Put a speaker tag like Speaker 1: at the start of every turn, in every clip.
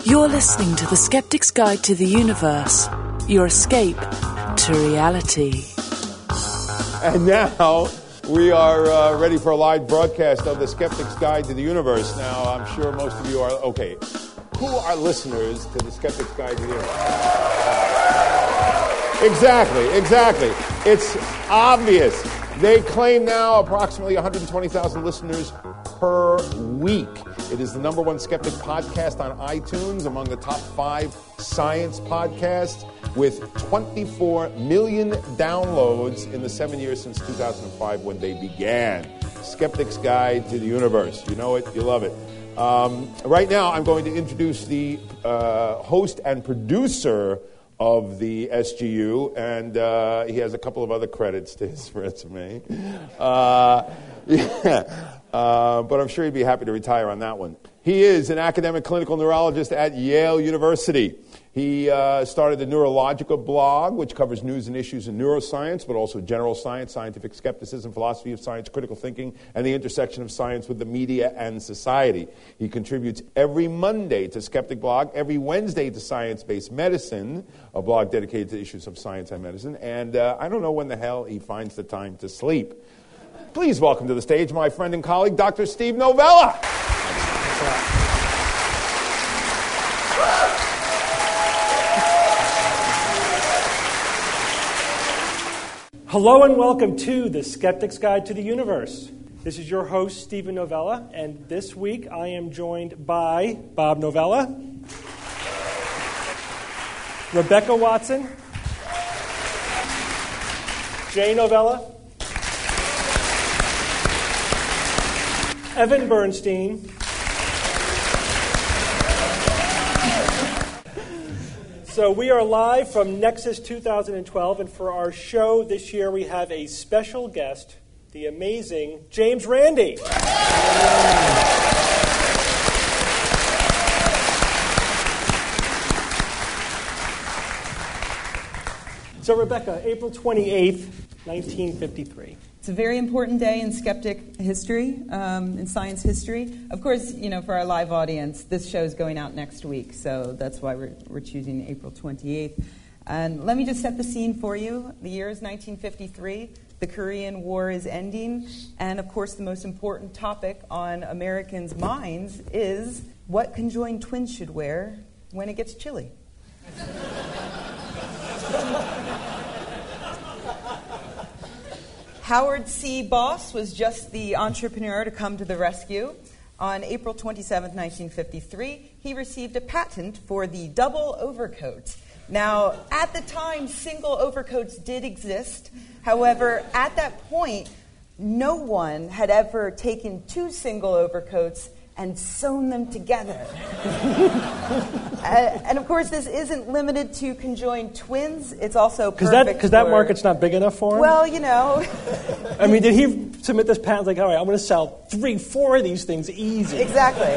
Speaker 1: You're listening to The Skeptic's Guide to the Universe, your escape to reality.
Speaker 2: And now we are ready for a live broadcast of The Skeptic's Guide to the Universe. Now, I'm sure most of you are, okay, who are listeners to The Skeptic's Guide to the Universe? Exactly. It's obvious. They claim now approximately 120,000 listeners per week. It is the number one skeptic podcast on iTunes, among the top 5 science podcasts, with 24 million downloads in the 7 years since 2005 when they began. Skeptic's Guide to the Universe. You know it, you love it. Right now, I'm going to introduce the host and producer of the SGU, and he has a couple of other credits to his resume. But I'm sure he'd be happy to retire on that one. He is an academic clinical neurologist at Yale University. He started the Neurological blog, which covers news and issues in neuroscience, but also general science, scientific skepticism, philosophy of science, critical thinking, and the intersection of science with the media and society. He contributes every Monday to Skeptic Blog, every Wednesday to Science-Based Medicine, a blog dedicated to issues of science and medicine, and I don't know when the hell he finds the time to sleep. Please welcome to the stage my friend and colleague, Dr. Steve Novella.
Speaker 3: Hello and welcome to The Skeptic's Guide to the Universe. This is your host, Stephen Novella, and this week I am joined by Bob Novella, Rebecca Watson, Jay Novella, Evan Bernstein, So we are live from Nexus 2012, and for our show this year we have a special guest, the amazing James Randi. So Rebecca, April 28th, 1953.
Speaker 4: It's a very important day in skeptic history, in science history. Of course, you know, for our live audience, this show is going out next week, so that's why we're choosing April 28th. And let me just set the scene for you. The year is 1953. The Korean War is ending. And, of course, the most important topic on Americans' minds is what conjoined twins should wear when it gets chilly. Howard C. Boss was just the entrepreneur to come to the rescue. On April 27, 1953, he received a patent for the double overcoat. Now, at the time, single overcoats did exist. However, at that point, no one had ever taken 2 single overcoats and sewn them together. And of course, this isn't limited to conjoined twins. It's also perfect
Speaker 3: because that market's not big enough for him?
Speaker 4: Well, you know.
Speaker 3: I mean, did he submit this patent like, all right, I'm going to sell 3-4 of these things easy?
Speaker 4: Exactly.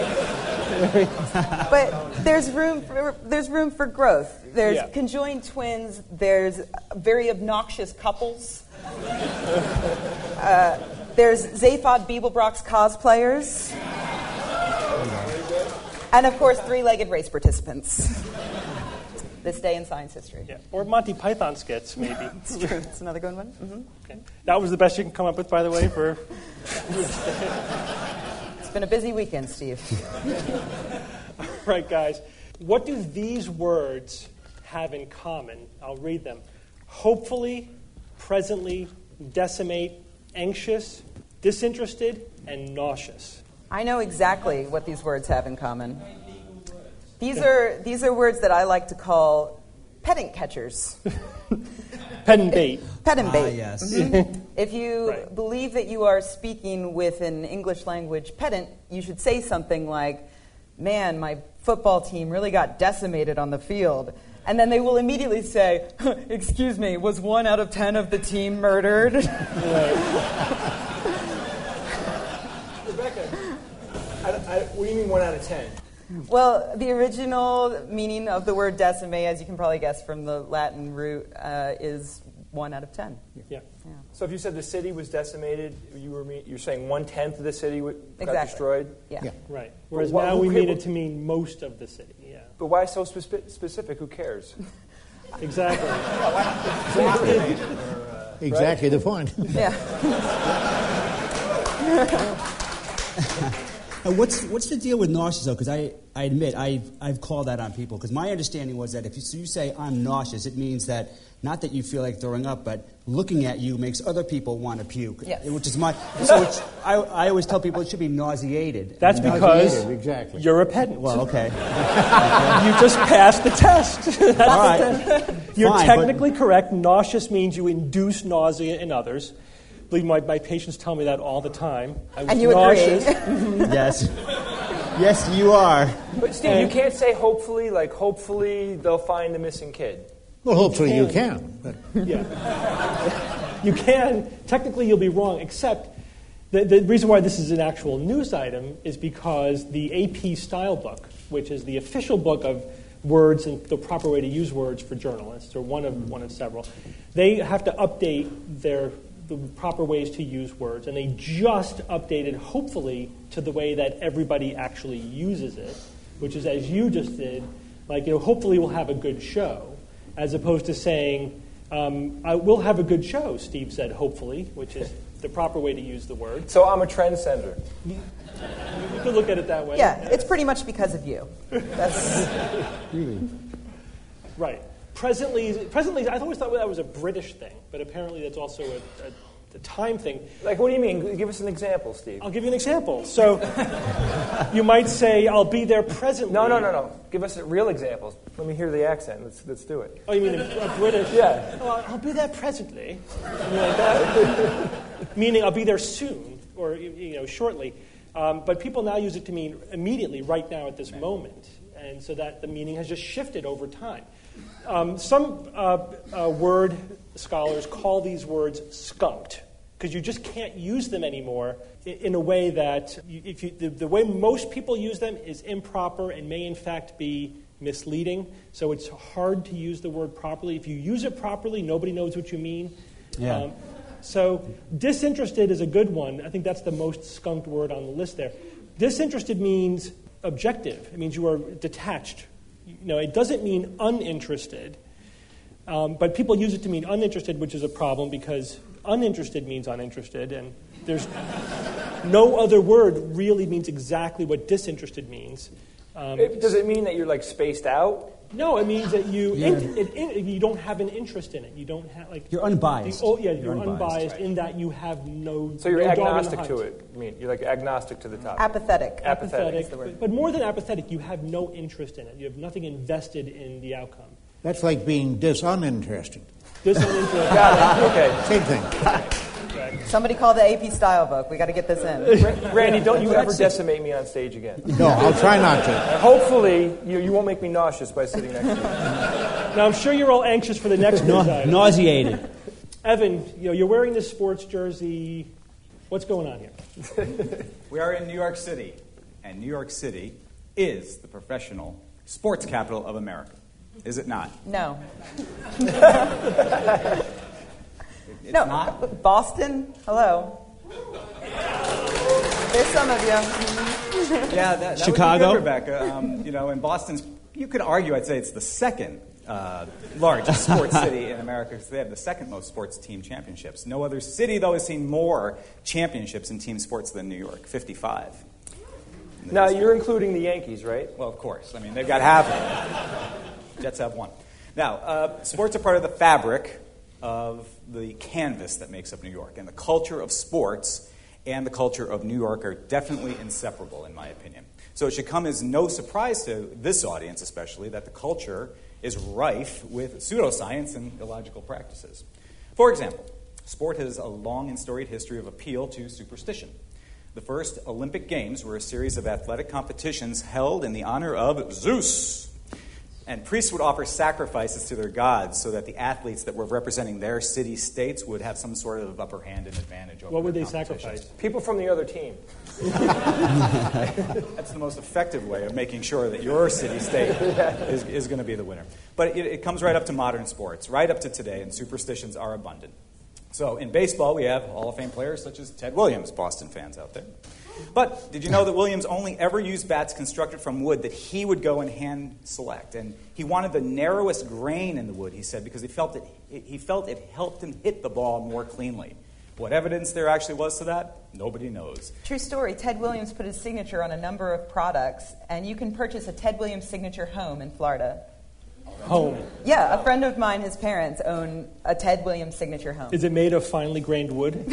Speaker 4: But there's room for growth. There's conjoined twins. There's very obnoxious couples. There's Zaphod Beeblebrox cosplayers. And, of course, 3-legged race participants. This day in science history.
Speaker 3: Yeah. Or Monty Python skits, maybe.
Speaker 4: It's true. It's another good one. Mm-hmm.
Speaker 3: Okay. That was the best you can come up with, by the way, for...
Speaker 4: It's been a busy weekend, Steve.
Speaker 3: All right, guys. What do these words have in common? I'll read them. Hopefully, presently, decimate, anxious, disinterested, and nauseous.
Speaker 4: I know exactly what these words have in common. These are words that I like to call pedant catchers.
Speaker 3: Pedant bait.
Speaker 4: Pedant bait.
Speaker 5: Yes.
Speaker 4: Mm-hmm. If you believe that you are speaking with an English language pedant, you should say something like, man, my football team really got decimated on the field. And then they will immediately say, excuse me, was 1 out of 10 of the team murdered?
Speaker 3: Right.
Speaker 5: What do you mean 1 out of 10?
Speaker 4: Well, the original meaning of the word decimate, as you can probably guess from the Latin root, is 1 out of 10.
Speaker 3: Yeah.
Speaker 4: Yeah.
Speaker 5: So if you said the city was decimated, you're saying 1/10 of the city got
Speaker 4: Exactly.
Speaker 5: destroyed?
Speaker 4: Yeah.
Speaker 3: Right. Whereas
Speaker 5: But
Speaker 3: now we mean it to mean most of the city. Yeah.
Speaker 5: But why so specific? Who cares?
Speaker 3: Exactly.
Speaker 6: Exactly the point.
Speaker 4: Yeah.
Speaker 7: What's the deal with nauseous, though? Because I admit, I've called that on people. Because my understanding was that if you say, I'm nauseous, it means that not that you feel like throwing up, but looking at you makes other people want to puke.
Speaker 4: Yes.
Speaker 7: Which is I always tell people it should be nauseated.
Speaker 3: That's because
Speaker 6: Exactly.
Speaker 3: you're a pedant.
Speaker 7: Well, okay.
Speaker 3: You just passed the test. That's
Speaker 7: All right.
Speaker 3: the test. You're
Speaker 7: Fine,
Speaker 3: technically correct. Nauseous means you induce nausea in others. I believe my patients tell me that all the time. I was
Speaker 4: And you
Speaker 3: nauseous.
Speaker 4: agree.
Speaker 7: Yes. Yes, you are.
Speaker 5: But Steve, you can't say hopefully, like hopefully they'll find the missing kid.
Speaker 6: Well, hopefully you can. But
Speaker 3: Yeah. You can. Technically, you'll be wrong, except the reason why this is an actual news item is because the AP Style Book, which is the official book of words and the proper way to use words for journalists, or one of several, they have to update the proper ways to use words, and they just updated, hopefully, to the way that everybody actually uses it, which is, as you just did, like, hopefully we'll have a good show, as opposed to saying, I will have a good show, Steve said, hopefully, which is the proper way to use the word.
Speaker 5: So I'm a trendsetter.
Speaker 3: You could look at it that way.
Speaker 4: Yeah, it's pretty much because of you. That's
Speaker 3: Right. Presently, I always thought that was a British thing, but apparently that's also a time thing.
Speaker 5: Like, what do you mean? Give us an example, Steve.
Speaker 3: I'll give you an example. So, you might say, I'll be there presently.
Speaker 5: No. Give us real examples. Let me hear the accent. Let's do it.
Speaker 3: Oh, you mean a British?
Speaker 5: Yeah.
Speaker 3: Oh, I'll be there presently. Something like that. Meaning I'll be there soon, or shortly. But people now use it to mean immediately, right now, at this moment. And so that the meaning has just shifted over time. Some word scholars call these words skunked, because you just can't use them anymore in a way that, the way most people use them is improper and may in fact be misleading. So it's hard to use the word properly. If you use it properly, nobody knows what you mean.
Speaker 7: Yeah.
Speaker 3: So disinterested is a good one. I think that's the most skunked word on the list there. Disinterested means objective. It means you are detached. It doesn't mean uninterested, but people use it to mean uninterested, which is a problem because uninterested means uninterested, and there's no other word really means exactly what disinterested means.
Speaker 5: Does it mean that you're like spaced out?
Speaker 3: No, it means that you don't have an interest in it. You don't have
Speaker 7: You're unbiased.
Speaker 3: You're unbiased in that you have no.
Speaker 5: So you're
Speaker 3: no dog in the
Speaker 5: agnostic
Speaker 3: hunt.
Speaker 5: to it. I mean, you're like agnostic to the topic.
Speaker 4: apathetic.
Speaker 5: Apathetic.
Speaker 4: is the word.
Speaker 3: But more than apathetic, you have no interest in it. You have nothing invested in the outcome.
Speaker 6: that's like being disuninterested.
Speaker 3: Disinterested.
Speaker 5: Got it. Okay.
Speaker 6: Same thing.
Speaker 4: Somebody call the AP Style Book. We got to get this in.
Speaker 5: Randy, don't you ever decimate me on stage again.
Speaker 6: No, I'll try not to.
Speaker 5: And hopefully, you won't make me nauseous by sitting next to you.
Speaker 3: Now, I'm sure you're all anxious for the next news item.
Speaker 7: Nauseated.
Speaker 3: Evan, you're wearing this sports jersey. What's going on here?
Speaker 8: We are in New York City, and New York City is the professional sports capital of America. Is it not?
Speaker 4: No.
Speaker 8: It's
Speaker 4: No.
Speaker 8: not?
Speaker 4: Boston? Hello. There's some of you.
Speaker 8: Yeah, that
Speaker 7: Chicago?
Speaker 8: would be good, Rebecca. In Boston's, you could argue, I'd say it's the second largest sports city in America because they have the second most sports team championships. No other city, though, has seen more championships in team sports than New York, 55.
Speaker 5: Now, you're including the Yankees, right?
Speaker 8: Well, of course. I mean, they've got half of them. Jets have one. Now, sports are part of the fabric of the canvas that makes up New York. And the culture of sports and the culture of New York are definitely inseparable, in my opinion. So it should come as no surprise to this audience, especially, that the culture is rife with pseudoscience and illogical practices. For example, sport has a long and storied history of appeal to superstition. The first Olympic Games were a series of athletic competitions held in the honor of Zeus. And priests would offer sacrifices to their gods so that the athletes that were representing their city-states would have some sort of upper hand and advantage over
Speaker 3: What would
Speaker 8: their
Speaker 3: they
Speaker 8: competition.
Speaker 3: sacrifice?
Speaker 5: People from the other team.
Speaker 8: That's the most effective way of making sure that your city-state is going to be the winner. But it comes right up to modern sports, right up to today, and superstitions are abundant. So in baseball, we have Hall of Fame players such as Ted Williams, Boston fans out there. But did you know that Williams only ever used bats constructed from wood that he would go and hand select? And he wanted the narrowest grain in the wood, he said, because he felt it helped him hit the ball more cleanly. What evidence there actually was to that, nobody knows.
Speaker 4: True story. Ted Williams put his signature on a number of products, and you can purchase a Ted Williams signature home in Florida.
Speaker 3: Home.
Speaker 4: Yeah, a friend of mine, his parents own a Ted Williams signature home.
Speaker 3: Is it made of finely grained wood?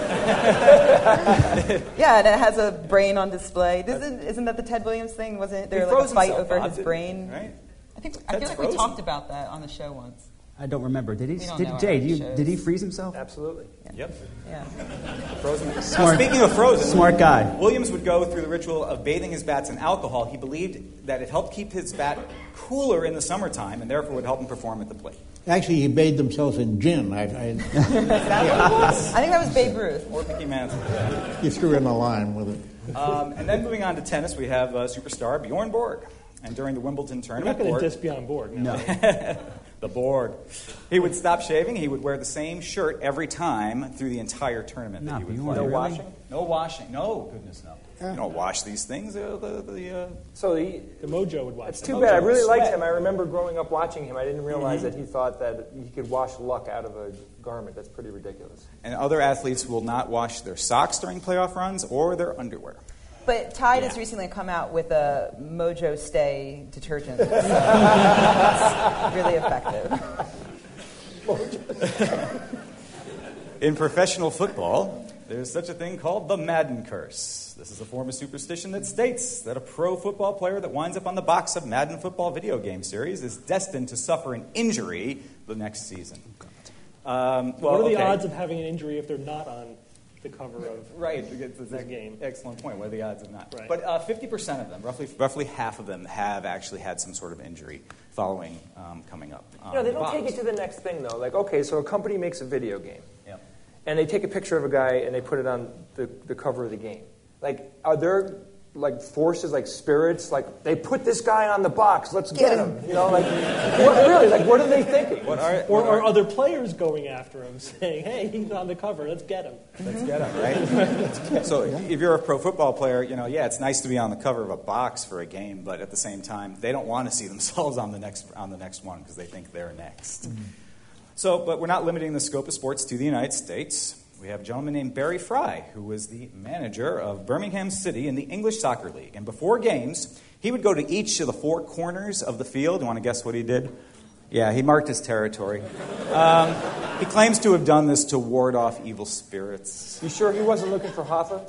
Speaker 4: Yeah, and it has a brain on display. Isn't that the Ted Williams thing? Wasn't there like a fight over his brain?
Speaker 8: Right?
Speaker 4: I feel like we talked about that on the show once.
Speaker 7: I don't remember. Did he?
Speaker 4: We don't know
Speaker 7: Jay,
Speaker 4: our shows.
Speaker 7: did he freeze himself?
Speaker 5: Absolutely.
Speaker 8: Yep.
Speaker 4: Yeah.
Speaker 8: Frozen. Now,
Speaker 7: Smart.
Speaker 8: speaking of frozen,
Speaker 7: Smart guy.
Speaker 8: Williams would go through the ritual of bathing his bats in alcohol. He believed that it helped keep his bat cooler in the summertime and therefore would help him perform at the plate.
Speaker 6: Actually, he bathed himself in gin.
Speaker 4: I think that was Babe Ruth.
Speaker 8: Or Mickey Mantle.
Speaker 6: You threw in a line with it.
Speaker 8: And then moving on to tennis, we have superstar Bjorn Borg. And during the Wimbledon
Speaker 3: We're
Speaker 8: tournament,
Speaker 3: not going
Speaker 8: Borg-
Speaker 3: to diss Bjorn Borg.
Speaker 7: No.
Speaker 8: the Borg. He would stop shaving. He would wear the same shirt every time through the entire tournament that
Speaker 7: No,
Speaker 8: he would
Speaker 7: Bjorn,
Speaker 8: play.
Speaker 5: No
Speaker 7: really?
Speaker 5: washing?
Speaker 8: No washing. No, goodness no. You don't wash these things.
Speaker 5: So the
Speaker 3: The Mojo would watch
Speaker 5: It's
Speaker 3: that.
Speaker 5: too bad. I really liked
Speaker 8: Sweat.
Speaker 5: him. I remember growing up watching him. I didn't realize that he thought that he could wash luck out of a garment. That's pretty ridiculous.
Speaker 8: And other athletes will not wash their socks during playoff runs or their underwear.
Speaker 4: But Tide has recently come out with a Mojo Stay detergent. So it's really effective.
Speaker 8: In professional football, there's such a thing called the Madden curse. This is a form of superstition that states that a pro football player that winds up on the box of Madden football video game series is destined to suffer an injury the next season.
Speaker 3: What are the odds of having an injury if they're not on the cover of
Speaker 8: that
Speaker 3: game?
Speaker 8: Excellent point. What are the odds of not?
Speaker 3: Right.
Speaker 8: But 50% of them, roughly half of them, have actually had some sort of injury following coming up.
Speaker 5: They don't take it to the next thing, though. Like, okay, so a company makes a video game.
Speaker 8: Yep.
Speaker 5: And they take a picture of a guy and they put it on the cover of the game. Like, are there like forces, like spirits, like they put this guy on the box, let's get him. You know, like what are they thinking?
Speaker 3: Or other players going after him, saying, "Hey, he's on the cover. Let's get him."
Speaker 8: Let's get him, right? So if you're a pro football player, it's nice to be on the cover of a box for a game, but at the same time, they don't want to see themselves on the next one because they think they're next. Mm-hmm. So, but we're not limiting the scope of sports to the United States. We have a gentleman named Barry Fry, who was the manager of Birmingham City in the English Soccer League. And before games, he would go to each of the four corners of the field. You want to guess what he did? Yeah, he marked his territory. He claims to have done this to ward off evil spirits.
Speaker 5: You sure he wasn't looking for Hoffa?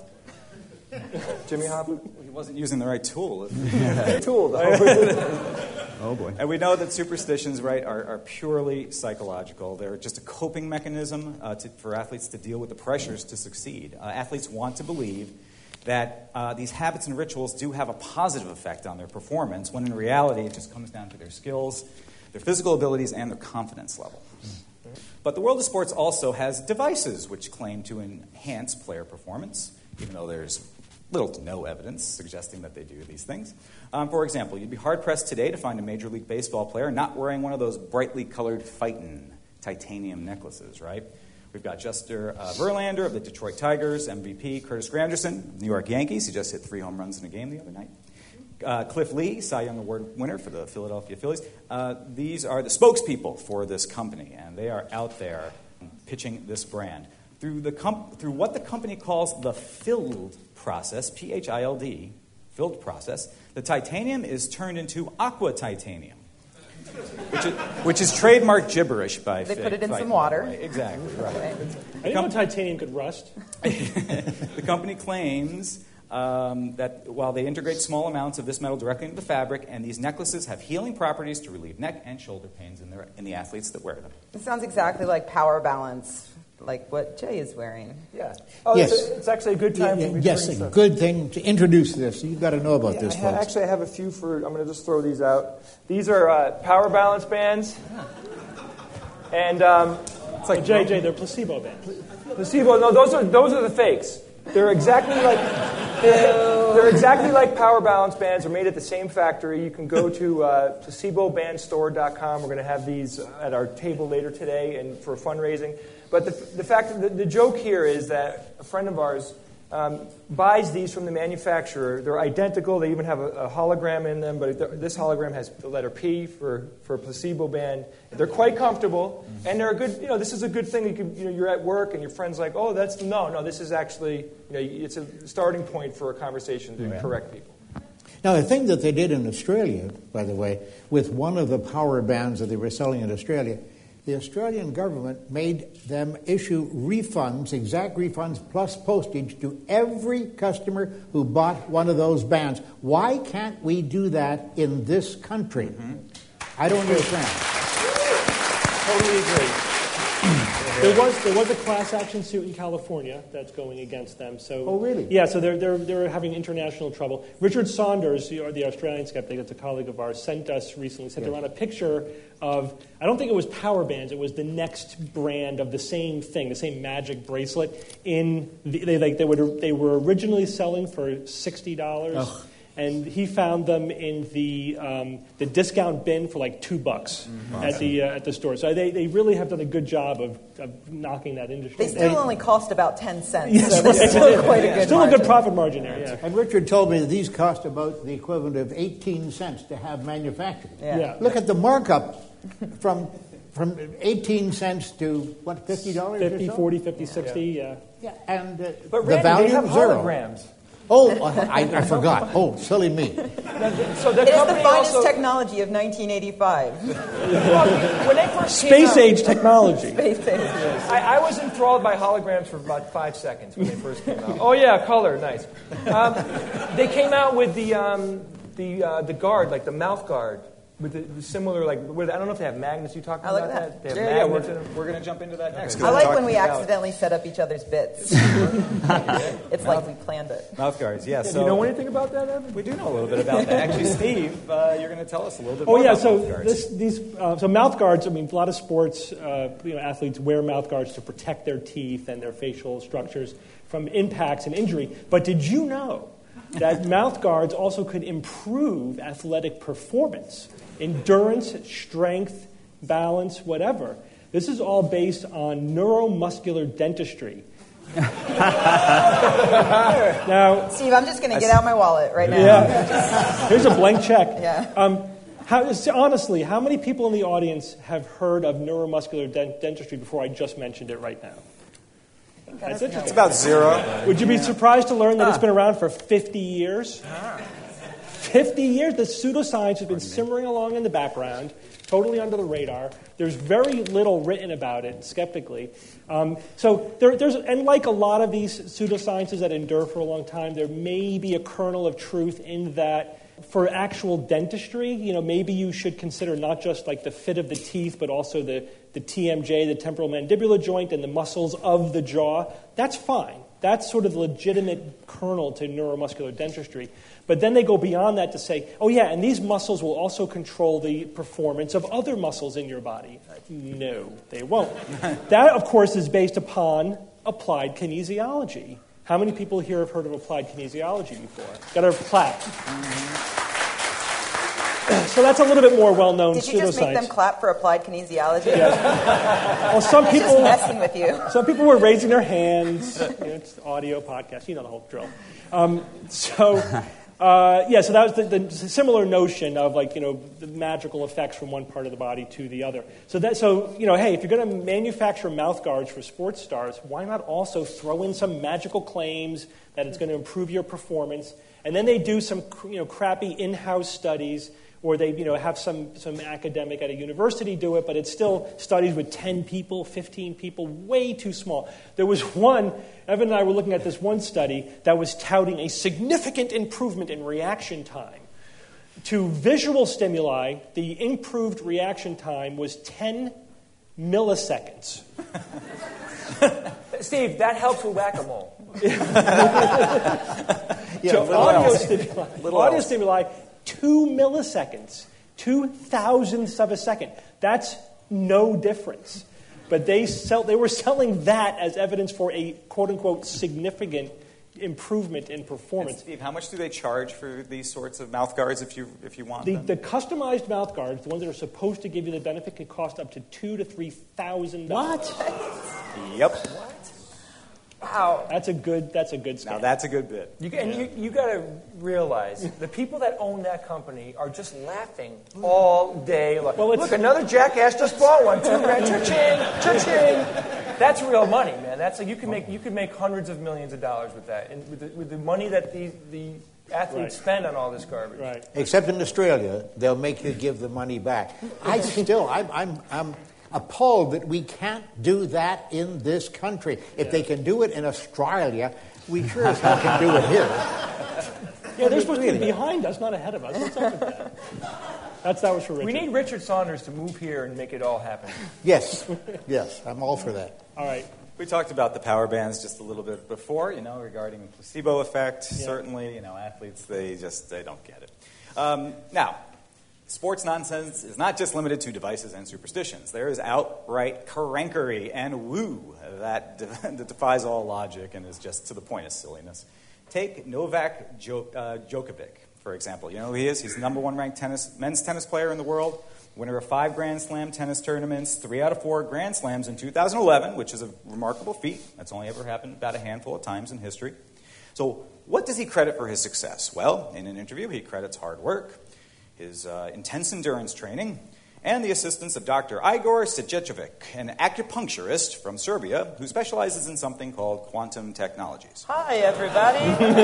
Speaker 5: Jimmy Hoffa?
Speaker 8: He wasn't using the right tool.
Speaker 5: Tool, though.
Speaker 7: Oh, boy.
Speaker 8: And we know that superstitions, right, are purely psychological. They're just a coping mechanism for athletes to deal with the pressures to succeed. Athletes want to believe that these habits and rituals do have a positive effect on their performance, when in reality it just comes down to their skills, their physical abilities, and their confidence level. But the world of sports also has devices which claim to enhance player performance, even though there's little to no evidence suggesting that they do these things. For example, you'd be hard-pressed today to find a Major League Baseball player not wearing one of those brightly colored Phyton titanium necklaces, right? We've got Justin Verlander of the Detroit Tigers, MVP Curtis Granderson, New York Yankees. He just hit 3 home runs in a game the other night. Cliff Lee, Cy Young Award winner for the Philadelphia Phillies. These are the spokespeople for this company, and they are out there pitching this brand. Through what the company calls the filled process, P-H-I-L-D, filled process, the titanium is turned into aqua titanium, which is trademark gibberish by
Speaker 4: They put it in
Speaker 8: Phyton,
Speaker 4: some water.
Speaker 8: Right? Exactly, right.
Speaker 3: I didn't know titanium could rust.
Speaker 8: The company claims that while they integrate small amounts of this metal directly into the fabric, and these necklaces have healing properties to relieve neck and shoulder pains in the athletes that wear them.
Speaker 4: It sounds exactly like Power Balance, like what Jay is wearing.
Speaker 5: Yeah.
Speaker 6: Yes.
Speaker 5: It's actually a good time for me to
Speaker 6: Yes,
Speaker 5: bring
Speaker 6: a
Speaker 5: stuff.
Speaker 6: good thing to introduce this. You've got to know about this, folks.
Speaker 5: Actually, I have a few I'm going to just throw these out. These are Power Balance bands. And
Speaker 3: It's like JJ, they're placebo bands.
Speaker 5: placebo. No, those are the fakes. They're exactly like they're exactly like Power Balance bands. They're made at the same factory. You can go to placebobandstore.com. We're going to have these at our table later today and for fundraising. But the fact that the joke here is that a friend of ours buys these from the manufacturer. They're identical. They even have a hologram in them, but this hologram has the letter P for placebo band. They're quite comfortable, and they're a good. This is a good thing. You're at work, and your friend's like, "Oh, no. This is actually, it's a starting point for a conversation to correct people."
Speaker 6: Now, the thing that they did in Australia, by the way, with one of the power bands that they were selling in Australia, the Australian government made them issue refunds, exact refunds plus postage to every customer who bought one of those bands. Why can't we do that in this country? I don't understand.
Speaker 5: Totally agree.
Speaker 3: There was a class action suit in California that's going against them. So,
Speaker 6: oh, really?
Speaker 3: Yeah, so they're having international trouble. Richard Saunders, the Australian skeptic, that's a colleague of ours, sent around a picture of, I don't think it was power bands, it was the next brand of the same thing, the same magic bracelet. They were originally selling for $60.
Speaker 6: Ugh.
Speaker 3: And he found them in the discount bin for like $2 at the store. So they really have done a good job of knocking that industry.
Speaker 4: They still only cost about 10 cents.
Speaker 3: Yes,
Speaker 4: so there's still quite a good
Speaker 3: still
Speaker 4: margin.
Speaker 3: A good profit margin there. Yeah.
Speaker 6: And Richard told me that these cost about the equivalent of 18 cents to have manufactured.
Speaker 4: Yeah.
Speaker 6: Look at the markup from 18 cents to what, $50?
Speaker 3: 50, 40, 50, 60. Yeah.
Speaker 6: And
Speaker 5: But
Speaker 6: the
Speaker 5: Randy,
Speaker 6: value
Speaker 5: they have
Speaker 6: zero.
Speaker 5: holograms.
Speaker 6: Oh, I forgot. Oh, silly me.
Speaker 5: So the
Speaker 4: It is
Speaker 5: company
Speaker 4: the finest
Speaker 5: also,
Speaker 4: technology of 1985.
Speaker 5: when they first came
Speaker 3: Space
Speaker 5: out,
Speaker 3: age technology.
Speaker 4: Space age.
Speaker 5: I was enthralled by holograms for about 5 seconds when they first came out. Oh yeah, color, nice. They came out with the guard, like the mouth guard, with the similar, like I don't know if they have magnets. You talking
Speaker 4: I like
Speaker 5: about
Speaker 4: that.
Speaker 5: that? They have magnets in them.
Speaker 8: We're going to jump into that next.
Speaker 4: I like when we accidentally set up each other's bits. It's like we planned it.
Speaker 8: Mouth guards, yeah.
Speaker 5: Do
Speaker 8: So
Speaker 5: you know anything about that, Evan?
Speaker 8: we do know a little bit about that. Actually, Steve, you're going to tell us a little bit
Speaker 3: Oh
Speaker 8: more
Speaker 3: yeah,
Speaker 8: about
Speaker 3: so
Speaker 8: mouth guards.
Speaker 3: so mouth guards. I mean, a lot of sports, athletes wear mouth guards to protect their teeth and their facial structures from impacts and injury. But did you know that mouth guards also could improve athletic performance, endurance, strength, balance, whatever? This is all based on neuromuscular dentistry. Now,
Speaker 4: Steve, I'm just going to get out my wallet right now.
Speaker 3: yeah, here's a blank check.
Speaker 4: Yeah.
Speaker 3: Honestly, how many people in the audience have heard of neuromuscular dentistry before I just mentioned it right now? That's interesting.
Speaker 8: It's about zero.
Speaker 3: Would you be surprised to learn that it's been around for 50 years? 50 years? The pseudoscience has been simmering along in the background, totally under the radar. There's very little written about it, skeptically. So there's, and like a lot of these pseudosciences that endure for a long time, there may be a kernel of truth in that for actual dentistry, maybe you should consider not just like the fit of the teeth, but also the TMJ, the temporal mandibular joint, and the muscles of the jaw. That's fine. That's sort of the legitimate kernel to neuromuscular dentistry. But then they go beyond that to say, oh yeah, and these muscles will also control the performance of other muscles in your body. No, they won't. That, of course, is based upon applied kinesiology. How many people here have heard of applied kinesiology before? Got to clap. So that's a little bit more well-known pseudoscience.
Speaker 4: Did you just make them clap for applied kinesiology?
Speaker 3: Yeah. Well, some people
Speaker 4: Just messing with you.
Speaker 3: Some people were raising their hands. It's audio podcast. You know the whole drill. So that was the similar notion of the magical effects from one part of the body to the other. Hey, if you're going to manufacture mouth guards for sports stars, why not also throw in some magical claims that it's going to improve your performance? And then they do some crappy in-house studies, or they have some academic at a university do it, but it's still studies with 10 people, 15 people, way too small. There was one, Evan and I were looking at this one study that was touting a significant improvement in reaction time. To visual stimuli, the improved reaction time was 10 milliseconds.
Speaker 5: Steve, that helps with whack-a-mole.
Speaker 3: Audio stimuli, 2 milliseconds, 2,000ths of a second. That's no difference. But they were selling that as evidence for a quote-unquote significant improvement in performance.
Speaker 8: And Steve, how much do they charge for these sorts of mouth guards if you want them?
Speaker 3: The customized mouth guards, the ones that are supposed to give you the benefit, can cost up to $2,000 to $3,000.
Speaker 6: What?
Speaker 8: Yep.
Speaker 5: Wow.
Speaker 3: That's a good scam.
Speaker 8: Now that's a good bit.
Speaker 5: You got to realize the people that own that company are just laughing all day long.
Speaker 3: Well,
Speaker 5: look, another jackass just bought one. $2 grand. Cha-ching, cha-ching. That's real money, man. That's like you can make hundreds of millions of dollars with that, and with the money that the athletes spend on all this garbage.
Speaker 3: Right.
Speaker 6: Except in Australia, they'll make you give the money back. I'm appalled that we can't do that in this country. If they can do it in Australia, we sure as hell can do it here.
Speaker 3: Yeah, they're supposed to be behind us, not ahead of us. What's up with that? That was for Richard.
Speaker 5: We need Richard Saunders to move here and make it all happen.
Speaker 6: Yes, I'm all for that.
Speaker 3: All right.
Speaker 8: We talked about the power bands just a little bit before, regarding the placebo effect. Yeah. Certainly, athletes, they don't get it. Now, sports nonsense is not just limited to devices and superstitions. There is outright crankery and woo that defies all logic and is just to the point of silliness. Take Novak Djokovic, for example. You know who he is? He's the number one ranked men's tennis player in the world, winner of 5 Grand Slam tennis tournaments, 3 out of 4 Grand Slams in 2011, which is a remarkable feat. That's only ever happened about a handful of times in history. So what does he credit for his success? Well, in an interview, he credits hard work, his intense endurance training, and the assistance of Dr. Igor Sejcevic, an acupuncturist from Serbia who specializes in something called quantum technologies.
Speaker 5: Hi, everybody.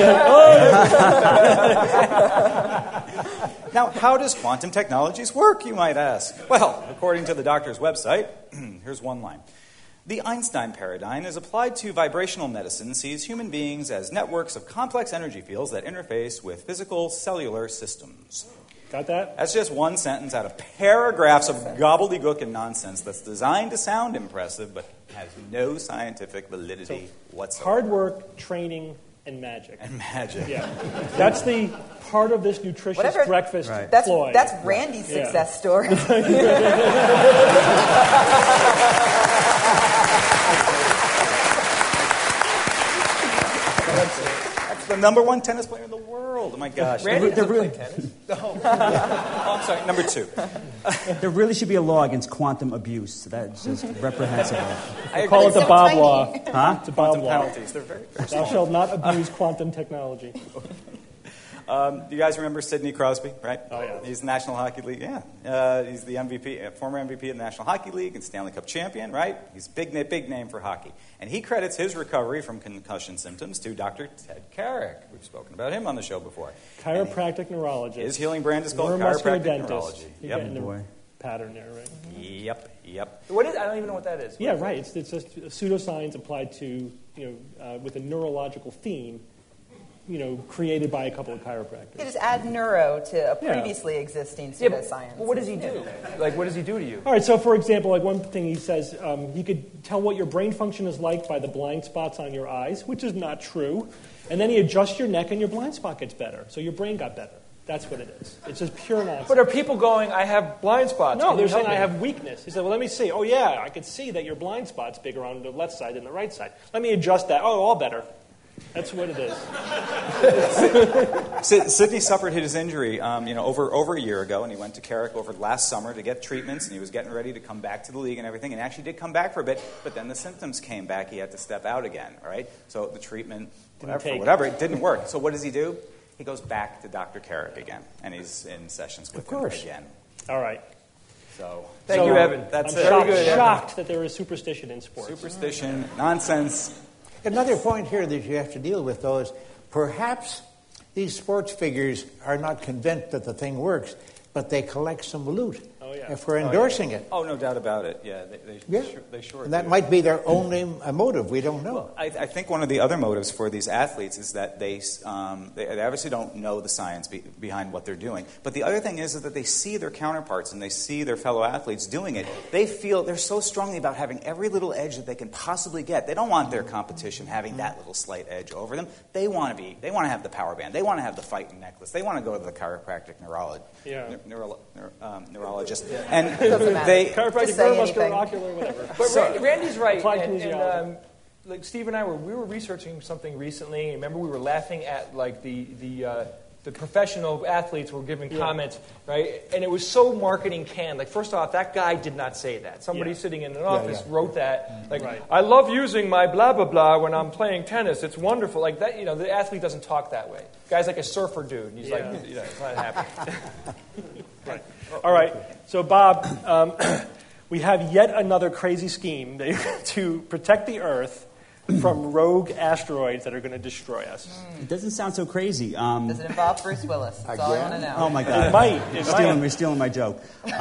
Speaker 8: Now, how does quantum technologies work, you might ask? Well, according to the doctor's website, here's one line. The Einstein paradigm is applied to vibrational medicine, sees human beings as networks of complex energy fields that interface with physical cellular systems.
Speaker 3: Got that?
Speaker 8: That's just one sentence out of paragraphs of gobbledygook and nonsense that's designed to sound impressive but has no scientific validity whatsoever.
Speaker 3: Hard work, training, and magic.
Speaker 8: Yeah.
Speaker 3: That's the part of this nutritious breakfast ploy.
Speaker 4: That's Randy's success story.
Speaker 8: That's the number one tennis player in the world. Oh my gosh.
Speaker 5: Randy doesn't play tennis.
Speaker 8: Oh, I'm sorry. Number 2.
Speaker 7: There really should be a law against quantum abuse. That's just reprehensible.
Speaker 3: I call it the Bob law.
Speaker 7: Huh?
Speaker 3: It's a Bob law.
Speaker 8: Penalties. They're very, very
Speaker 3: Thou shalt not abuse quantum technology.
Speaker 8: Do you guys remember Sidney Crosby, right?
Speaker 3: Oh, yeah.
Speaker 8: He's the National Hockey League, he's the MVP, former MVP of the National Hockey League and Stanley Cup champion, right? He's a big name for hockey. And he credits his recovery from concussion symptoms to Dr. Ted Carrick. We've spoken about him on the show before.
Speaker 3: Chiropractic neurologist.
Speaker 8: His healing brand is called
Speaker 3: neuromuscular
Speaker 8: chiropractic
Speaker 3: dentist.
Speaker 8: neurology.
Speaker 3: You're getting the pattern there, right?
Speaker 8: Yep.
Speaker 5: What is? I don't even know what that is.
Speaker 3: Yeah, right. It's just pseudoscience applied to, with a neurological theme, created by a couple of chiropractors.
Speaker 4: You just add neuro to a previously existing pseudoscience.
Speaker 5: But what does he do? Like, what does he do to you?
Speaker 3: All right, so for example, like one thing he says, he could tell what your brain function is like by the blind spots on your eyes, which is not true. And then he adjusts your neck and your blind spot gets better. So your brain got better. That's what it is. It's just pure nonsense.
Speaker 5: But are people going, I have blind spots?
Speaker 3: No, they're saying I have weakness. He said, well, let me see. Oh, yeah, I can see that your blind spot's bigger on the left side than the right side. Let me adjust that. Oh, all better. That's what it is.
Speaker 8: Sidney suffered his injury, over a year ago, and he went to Carrick over last summer to get treatments, and he was getting ready to come back to the league and everything, and actually did come back for a bit, but then the symptoms came back. He had to step out again, all right? So the treatment, whatever, it didn't work. So what does he do? He goes back to Dr. Carrick again, and he's in sessions with him again.
Speaker 3: All right.
Speaker 8: So
Speaker 5: thank you, Evan.
Speaker 8: That's
Speaker 3: I'm shocked that there is superstition in sports.
Speaker 8: Superstition, nonsense.
Speaker 6: Another point here that you have to deal with, though, is perhaps these sports figures are not convinced that the thing works, but they collect some loot if we're endorsing it.
Speaker 8: Oh, no doubt about it. Yeah, they sure
Speaker 6: and that
Speaker 8: do.
Speaker 6: might be their only motive. We don't know.
Speaker 8: Well, I think one of the other motives for these athletes is that they obviously don't know the science behind what they're doing. But the other thing is that they see their counterparts and they see their fellow athletes doing it. They feel they're so strongly about having every little edge that they can possibly get. They don't want their competition having that little slight edge over them. They want to have the power band. They want to have the fighting necklace. They want to go to the chiropractic neurologist. And
Speaker 3: chiropractic, neuromuscular, ocular, whatever.
Speaker 5: But Randy's right. And like Steve and I we were researching something recently. Remember, we were laughing at like the the professional athletes were giving comments, right? And it was so marketing canned. Like, first off, that guy did not say that. Somebody sitting in an office wrote that. Like, I love using my blah, blah, blah when I'm playing tennis. It's wonderful. Like, that, the athlete doesn't talk that way. Guy's like a surfer dude. And he's like, it's not happening.
Speaker 3: Right. All right. So, Bob, we have yet another crazy scheme to protect the Earth from rogue asteroids that are going to destroy us.
Speaker 7: It doesn't sound so crazy.
Speaker 4: Does it involve Bruce Willis? That's all I want to know.
Speaker 7: Oh, my God.
Speaker 3: It might.
Speaker 7: You're stealing my joke.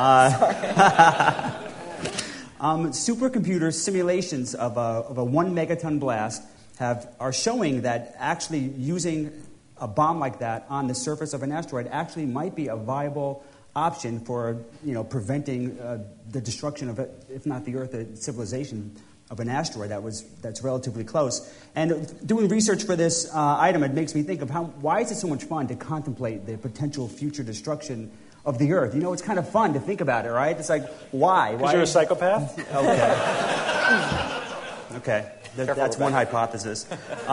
Speaker 7: Supercomputer simulations of a 1 megaton blast are showing that actually using a bomb like that on the surface of an asteroid actually might be a viable option for preventing the destruction of it, if not the Earth, a civilization of an asteroid that's relatively close. And doing research for this item, it makes me think of why is it so much fun to contemplate the potential future destruction of the Earth? It's kind of fun to think about it, right? It's like, why?
Speaker 3: Because you're a psychopath?
Speaker 7: Okay. That's one hypothesis.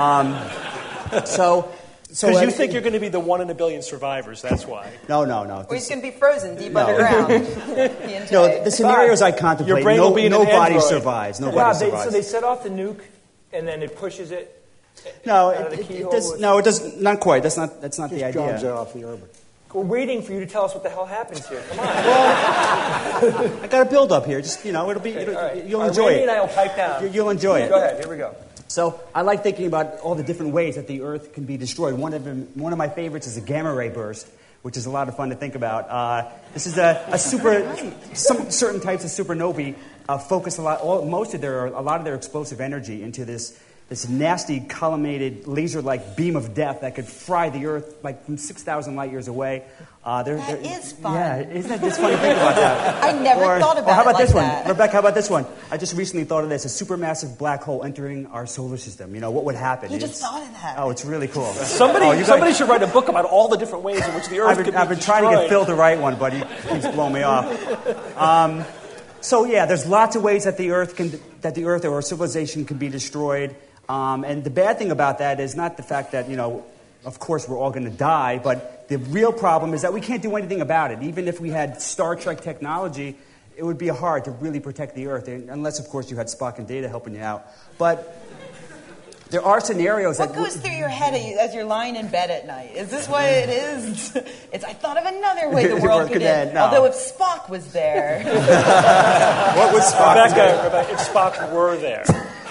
Speaker 3: Because you think you're going to be the 1 in a billion survivors, that's why.
Speaker 7: No.
Speaker 4: Or he's going to be frozen deep underground.
Speaker 7: No, the scenarios I contemplate,
Speaker 3: your brain will be
Speaker 7: nobody survives. Nobody survives.
Speaker 5: So they set off the nuke, and then it pushes it
Speaker 7: No,
Speaker 5: out of the keyhole?
Speaker 7: it does not quite. That's not the idea.
Speaker 6: Drives it off the orbit.
Speaker 5: We're waiting for you to tell us what the hell happens here. Come on.
Speaker 7: I got a build up here. Just you'll enjoy
Speaker 5: Randy
Speaker 7: it.
Speaker 5: and I will pipe down.
Speaker 7: You'll enjoy it.
Speaker 5: Go ahead. Here we go.
Speaker 7: So I like thinking about all the different ways that the Earth can be destroyed. One of my favorites is a gamma ray burst, which is a lot of fun to think about. This is some certain types of supernovae focus a lot of their explosive energy into this nasty collimated laser-like beam of death that could fry the Earth like from 6,000 light years away.
Speaker 4: That is fun.
Speaker 7: Yeah, isn't it just fun to think about that?
Speaker 4: I never thought about it.
Speaker 7: How about this one,
Speaker 4: that.
Speaker 7: Rebecca? How about this one? I just recently thought of this: a supermassive black hole entering our solar system. What would happen?
Speaker 4: You just thought of that.
Speaker 7: Oh, it's really cool.
Speaker 3: Somebody should write a book about all the different ways in which the Earth could be destroyed.
Speaker 7: I've been trying to get Phil to write one, but he keeps blowing me off. There's lots of ways that the Earth or a civilization can be destroyed. And the bad thing about that is not the fact that, of course we're all going to die, but the real problem is that we can't do anything about it. Even if we had Star Trek technology, it would be hard to really protect the Earth, unless, of course, you had Spock and Data helping you out. But there are scenarios
Speaker 4: What goes through your head as you're lying in bed at night? Is this what it is? I thought of another way the world could end. No. Although if Spock was there.
Speaker 7: What was Spock?
Speaker 3: Rebecca, if Spock were there.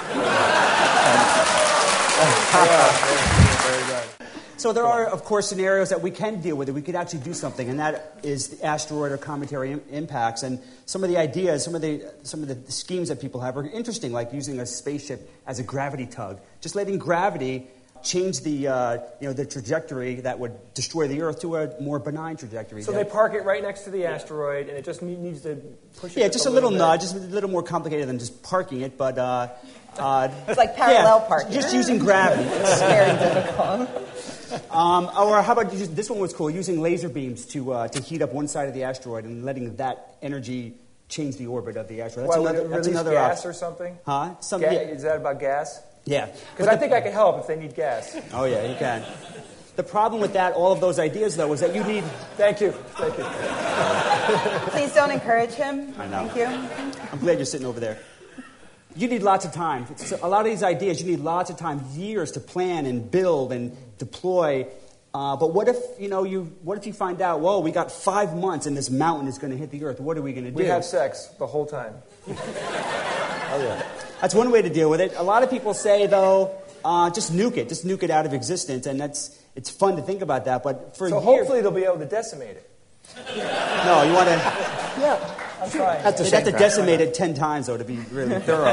Speaker 7: So there are, of course, scenarios that we can deal with, that we could actually do something, and that is the asteroid or cometary impacts. And some of the ideas, some of the schemes that people have are interesting, like using a spaceship as a gravity tug, just letting gravity change the trajectory that would destroy the Earth to a more benign trajectory.
Speaker 5: So they park it right next to the asteroid, and it just needs to push it.
Speaker 7: Yeah, just a little nudge. Just a little more complicated than just parking it, but
Speaker 4: it's like parallel parking.
Speaker 7: Just using gravity.
Speaker 4: It's very difficult.
Speaker 7: Or how about this one was cool, using laser beams to heat up one side of the asteroid and letting that energy change the orbit of the asteroid.
Speaker 5: That's another gas or something?
Speaker 7: Huh?
Speaker 5: Is that about gas?
Speaker 7: Yeah.
Speaker 5: Because I think I can help if they need gas.
Speaker 7: Oh, yeah, you can. The problem with all of those ideas, though, is that you need...
Speaker 5: Thank you.
Speaker 4: Please don't encourage him.
Speaker 7: I know.
Speaker 4: Thank you.
Speaker 7: I'm glad you're sitting over there. You need lots of time. So a lot of these ideas, you need lots of time, years to plan and build and deploy. But what if you find out, whoa, we got 5 months and this mountain is going to hit the Earth? What are we going to do?
Speaker 5: We have sex the whole time.
Speaker 7: Oh, yeah. That's one way to deal with it. A lot of people say, though, just nuke it. Just nuke it out of existence. And it's fun to think about that. But
Speaker 5: hopefully they'll be able to decimate it.
Speaker 7: No, you want to...
Speaker 5: Yeah, I'm trying.
Speaker 7: They'd have to decimate it 10 times, though, to be really thorough.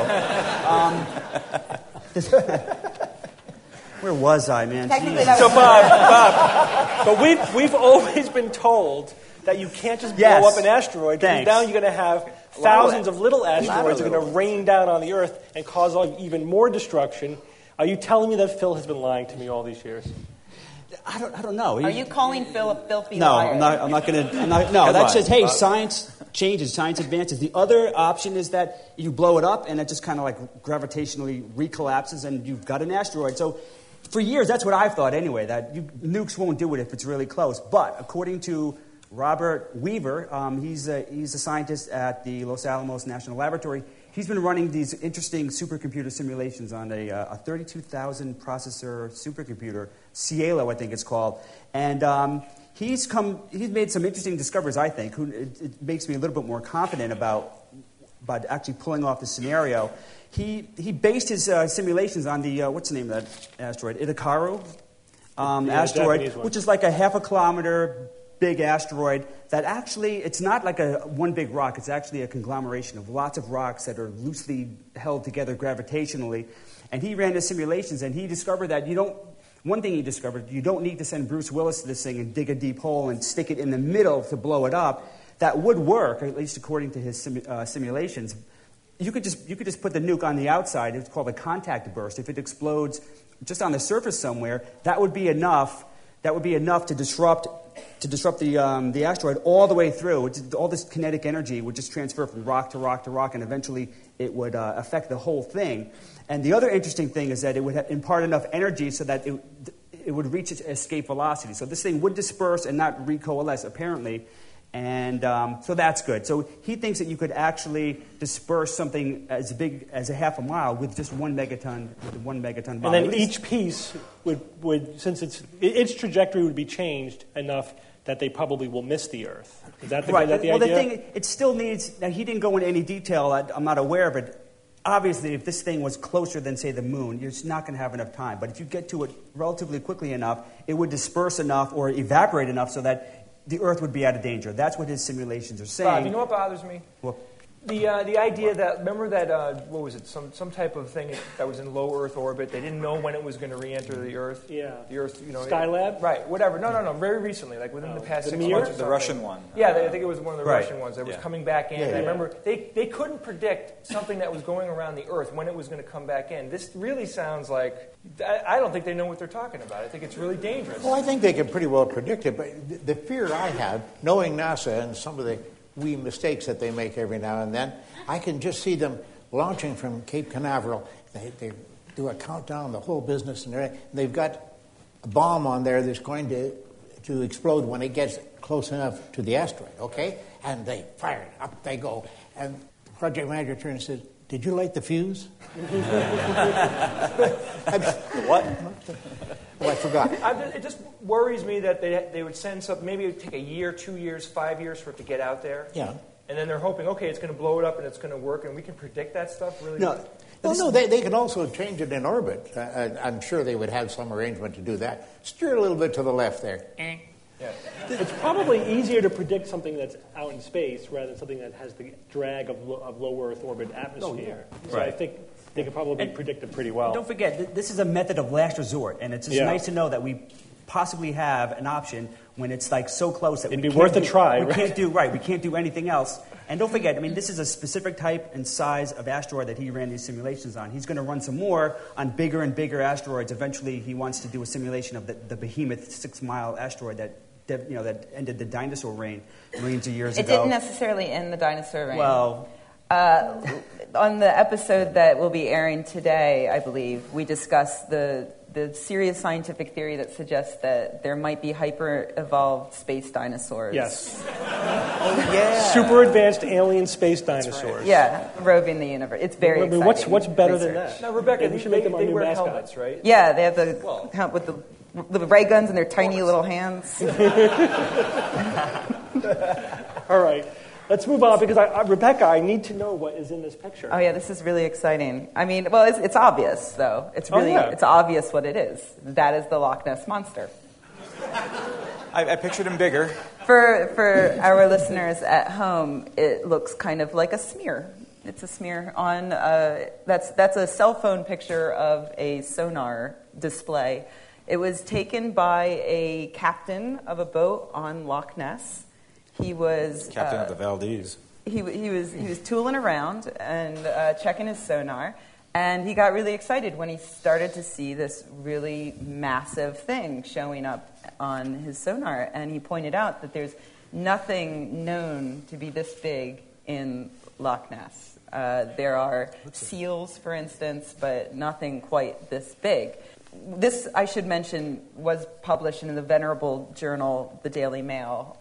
Speaker 7: Where was I, man?
Speaker 3: So, Bob, but we've always been told that you can't just blow up an asteroid, because now you're going to have thousands of little asteroids that are going to rain down on the Earth and cause even more destruction. Are you telling me that Phil has been lying to me all these years?
Speaker 7: I don't know.
Speaker 4: Are you calling Phil a filthy liar?
Speaker 7: No, I'm not going to. No, that says, hey, science changes, science advances. The other option is that you blow it up and it just kind of like gravitationally recollapses and you've got an asteroid. So For years, that's what I've thought anyway, that nukes won't do it if it's really close. But according to Robert Weaver, he's a scientist at the Los Alamos National Laboratory. He's been running these interesting supercomputer simulations on a 32,000 processor supercomputer, Cielo, I think it's called. And he's made some interesting discoveries, I think. It makes me a little bit more confident about actually pulling off the scenario. He based his simulations on the, what's the name of that asteroid? Itacaru asteroid, which is like a half a kilometer big asteroid that actually, it's not like one big rock. It's actually a conglomeration of lots of rocks that are loosely held together gravitationally. And he ran his simulations, and he discovered that one thing he discovered, you don't need to send Bruce Willis to this thing and dig a deep hole and stick it in the middle to blow it up. That would work, at least according to his simulations. You could just put the nuke on the outside. It's called a contact burst. If it explodes just on the surface somewhere, that would be enough. That would be enough to disrupt the asteroid all the way through. All this kinetic energy would just transfer from rock to rock to rock, and eventually it would affect the whole thing. And the other interesting thing is that it would impart enough energy so that it would reach its escape velocity. So this thing would disperse and not recoalesce, apparently. And so that's good. So he thinks that you could actually disperse something as big as a half a mile with just 1 megaton bomb.
Speaker 3: And then each piece would since its trajectory would be changed enough that they probably will miss the Earth. Is that the idea?
Speaker 7: The thing, it still needs. Now he didn't go into any detail. I'm not aware of it. Obviously, if this thing was closer than, say, the moon, you're just not going to have enough time. But if you get to it relatively quickly enough, it would disperse enough or evaporate enough so that the Earth would be out of danger. That's what his simulations are saying.
Speaker 5: Bob, you know what bothers me?
Speaker 7: Well,
Speaker 5: The idea that, remember that, what was it, some type of thing that was in low Earth orbit. They didn't know when it was going to re-enter the Earth.
Speaker 3: Yeah.
Speaker 5: The Earth,
Speaker 3: Skylab?
Speaker 5: Right, whatever. No, very recently, like within the past 6 months or something.
Speaker 8: The Russian one.
Speaker 5: Yeah, I think it was one of the
Speaker 7: Right.
Speaker 5: Russian ones that was coming back in. And I remember they couldn't predict something that was going around the Earth when it was going to come back in. This really sounds like, I don't think they know what they're talking about. I think it's really dangerous.
Speaker 6: Well, I think they can pretty well predict it, but the fear I have, knowing NASA and some of the wee mistakes that they make every now and then, I can just see them launching from Cape Canaveral. They do a countdown, the whole business, and they've got a bomb on there that's going to explode when it gets close enough to the asteroid, okay? And they fire it, up they go. And the project manager turns and says, "Did you light the fuse?"
Speaker 8: What?
Speaker 6: Oh, I forgot.
Speaker 5: It just worries me that they would send something, maybe it would take a year, 2 years, 5 years for it to get out there.
Speaker 6: Yeah.
Speaker 5: And then they're hoping, okay, it's going to blow it up and it's going to work, and we can predict that stuff really.
Speaker 6: No. Well, no, they can also change it in orbit. I'm sure they would have some arrangement to do that. Steer a little bit to the left there.
Speaker 5: Yeah.
Speaker 3: It's probably easier to predict something that's out in space rather than something that has the drag of low Earth orbit atmosphere. So I think they can probably predict it pretty well.
Speaker 7: Don't forget, this is a method of last resort, and it's just nice to know that we possibly have an option when it's like so close that
Speaker 3: it'd be worth a try.
Speaker 7: We can't do anything else. And don't forget, I mean, this is a specific type and size of asteroid that he ran these simulations on. He's going to run some more on bigger and bigger asteroids. Eventually, he wants to do a simulation of the behemoth 6-mile asteroid that ended the dinosaur reign millions of years ago.
Speaker 4: It didn't necessarily end the dinosaur reign.
Speaker 7: Well,
Speaker 4: on the episode that will be airing today, I believe, we discussed the serious scientific theory that suggests that there might be hyper-evolved space dinosaurs.
Speaker 3: Yes.
Speaker 7: oh yeah,
Speaker 3: Super advanced alien space dinosaurs.
Speaker 4: Right. Yeah, roving the universe. It's very exciting.
Speaker 3: What's better than that?
Speaker 5: Now, Rebecca,
Speaker 3: we should make them our
Speaker 5: they
Speaker 3: new
Speaker 5: wear
Speaker 3: mascot.
Speaker 5: helmets, right?
Speaker 4: Yeah, they have with the ray guns and their tiny little hands.
Speaker 3: All right. Let's move on because, Rebecca, I need to know what is in this picture.
Speaker 4: Oh, yeah, this is really exciting. I mean, well, it's obvious, though. It's obvious what it is. That is the Loch Ness Monster.
Speaker 8: I pictured him bigger.
Speaker 4: For our listeners at home, it looks kind of like a smear. It's a smear on, that's a cell phone picture of a sonar display. It was taken by a captain of a boat on Loch Ness. He was
Speaker 8: Captain of the Valdez.
Speaker 4: He was tooling around and checking his sonar, and he got really excited when he started to see this really massive thing showing up on his sonar. And he pointed out that there's nothing known to be this big in Loch Ness. There are seals, for instance, but nothing quite this big. This, I should mention, was published in the venerable journal, the Daily Mail,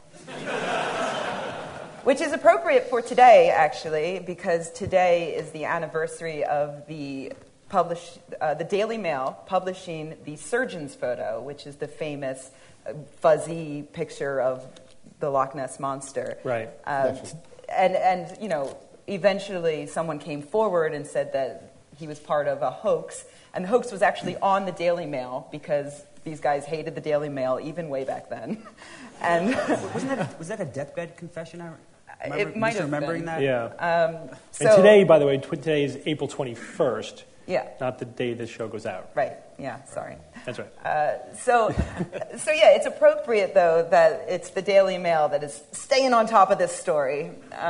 Speaker 4: which is appropriate for today, actually, because today is the anniversary of the Daily Mail publishing the surgeon's photo, which is the famous fuzzy picture of the Loch Ness Monster.
Speaker 3: Right.
Speaker 4: And you know, eventually someone came forward and said that he was part of a hoax, and the hoax was actually on the Daily Mail because these guys hated the Daily Mail even way back then. And
Speaker 7: was that a deathbed confession?
Speaker 4: It might have
Speaker 7: remembering
Speaker 4: been.
Speaker 7: that.
Speaker 3: Yeah.
Speaker 4: So,
Speaker 3: and today, by the way, today is April 21st.
Speaker 4: Yeah.
Speaker 3: Not the day this show goes out.
Speaker 4: Right. Yeah. Sorry.
Speaker 3: That's right.
Speaker 4: So yeah, it's appropriate though that it's the Daily Mail that is staying on top of this story.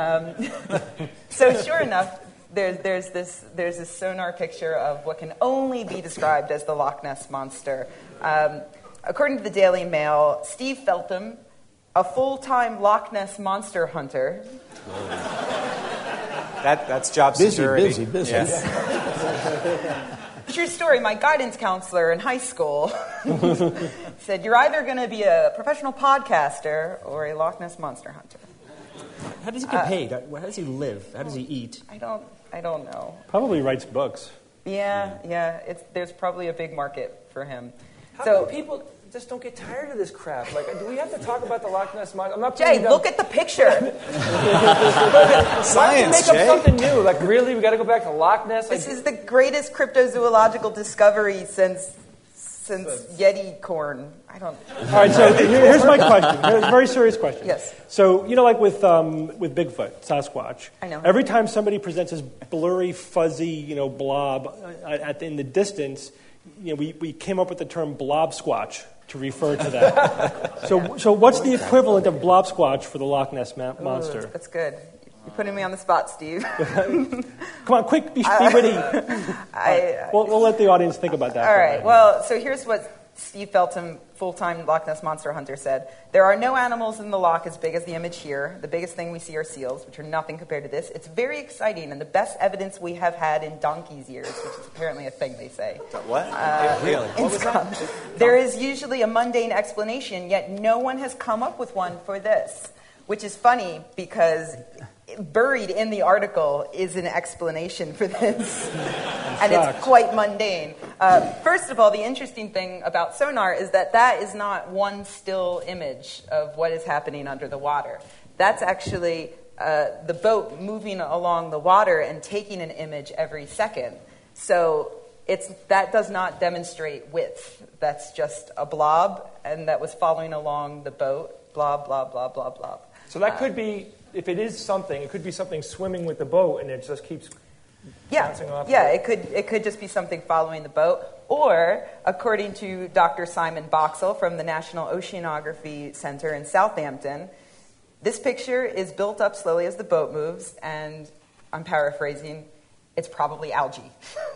Speaker 4: So sure enough, there's this sonar picture of what can only be described as the Loch Ness Monster. According to the Daily Mail, Steve Feltham, a full-time Loch Ness Monster hunter.
Speaker 8: That's job security.
Speaker 6: Busy.
Speaker 8: Yes.
Speaker 4: True story, my guidance counselor in high school said, you're either going to be a professional podcaster or a Loch Ness Monster hunter.
Speaker 7: How does he get paid? How does he live? How does he eat?
Speaker 4: I don't know.
Speaker 3: Probably writes books.
Speaker 4: Yeah. There's probably a big market for him.
Speaker 5: How come people just don't get tired of this crap? Like, do we have to talk about the Loch Ness Monster? I'm not
Speaker 4: Jay, look at the picture.
Speaker 8: Science,
Speaker 5: make
Speaker 8: Jay.
Speaker 5: up something new. Like, really? We got to go back to Loch Ness?
Speaker 4: This is the greatest cryptozoological discovery since Yeti corn. I don't.
Speaker 3: All right, so here's my question. Here's a very serious question.
Speaker 4: Yes.
Speaker 3: So, you know, like with Bigfoot, Sasquatch.
Speaker 4: I know.
Speaker 3: Every time somebody presents this blurry, fuzzy, blob in the distance, we came up with the term blob squatch to refer to that. So what's the equivalent of blob squatch for the Loch Ness monster?
Speaker 4: That's good. You're putting me on the spot, Steve.
Speaker 3: Come on, quick, be witty. We'll let the audience think about that.
Speaker 4: All right. Well, so here's what Steve Feltham, full-time Loch Ness Monster hunter, said. There are no animals in the loch as big as the image here. The biggest thing we see are seals, which are nothing compared to this. It's very exciting and the best evidence we have had in donkey's years, which is apparently a thing they say.
Speaker 8: What? Really? What was that?
Speaker 4: There is usually a mundane explanation, yet no one has come up with one for this, which is funny because buried in the article is an explanation for this, and it's quite mundane. First of all, the interesting thing about sonar is that is not one still image of what is happening under the water. That's actually the boat moving along the water and taking an image every second. So that does not demonstrate width. That's just a blob, and that was following along the boat, blob, blob, blob, blob, blob.
Speaker 5: So that could be, if it is something, it could be something swimming with the boat, and it just keeps bouncing off.
Speaker 4: Yeah, it could just be something following the boat. Or, according to Dr. Simon Boxall from the National Oceanography Center in Southampton, this picture is built up slowly as the boat moves, and I'm paraphrasing, it's probably algae.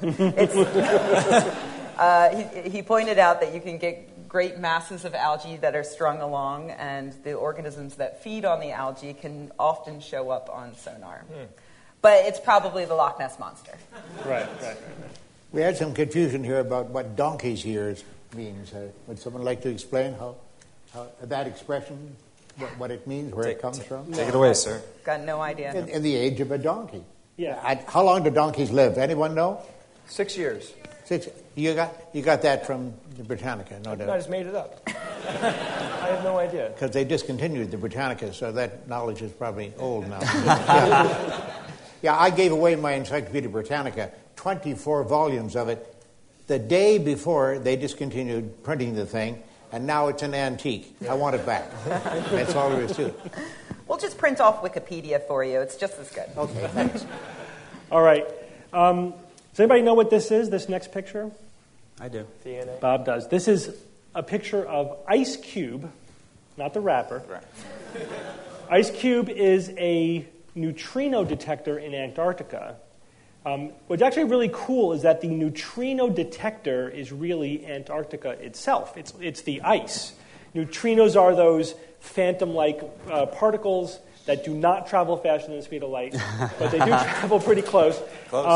Speaker 4: He pointed out that you can get great masses of algae that are strung along, and the organisms that feed on the algae can often show up on sonar. But it's probably the Loch Ness Monster.
Speaker 3: Right.
Speaker 6: We had some confusion here about what donkey's ears means. Would someone like to explain how that expression, what it means, where it comes from?
Speaker 8: Take it away, sir.
Speaker 4: Got no idea.
Speaker 6: In the age of a donkey.
Speaker 3: Yeah.
Speaker 6: How long do donkeys live? Anyone know?
Speaker 5: 6 years.
Speaker 6: 6. You got that from the Britannica, no
Speaker 5: I
Speaker 6: doubt.
Speaker 5: just made it up. I have no idea.
Speaker 6: Because they discontinued the Britannica, so that knowledge is probably old now. Yeah, I gave away my Encyclopedia Britannica, 24 volumes of it, the day before they discontinued printing the thing, and now it's an antique. I want it back. That's all there is to it.
Speaker 4: We'll just print off Wikipedia for you. It's just as good.
Speaker 6: Okay, thanks.
Speaker 3: All right. Does anybody know what this is, this next picture?
Speaker 7: I do.
Speaker 5: DNA.
Speaker 3: Bob does. This is a picture of Ice Cube, not the rapper.
Speaker 8: Right.
Speaker 3: Ice Cube is a neutrino detector in Antarctica. What's actually really cool is that the neutrino detector is really Antarctica itself. It's the ice. Neutrinos are those phantom-like particles that do not travel faster than the speed of light, but they do travel pretty close.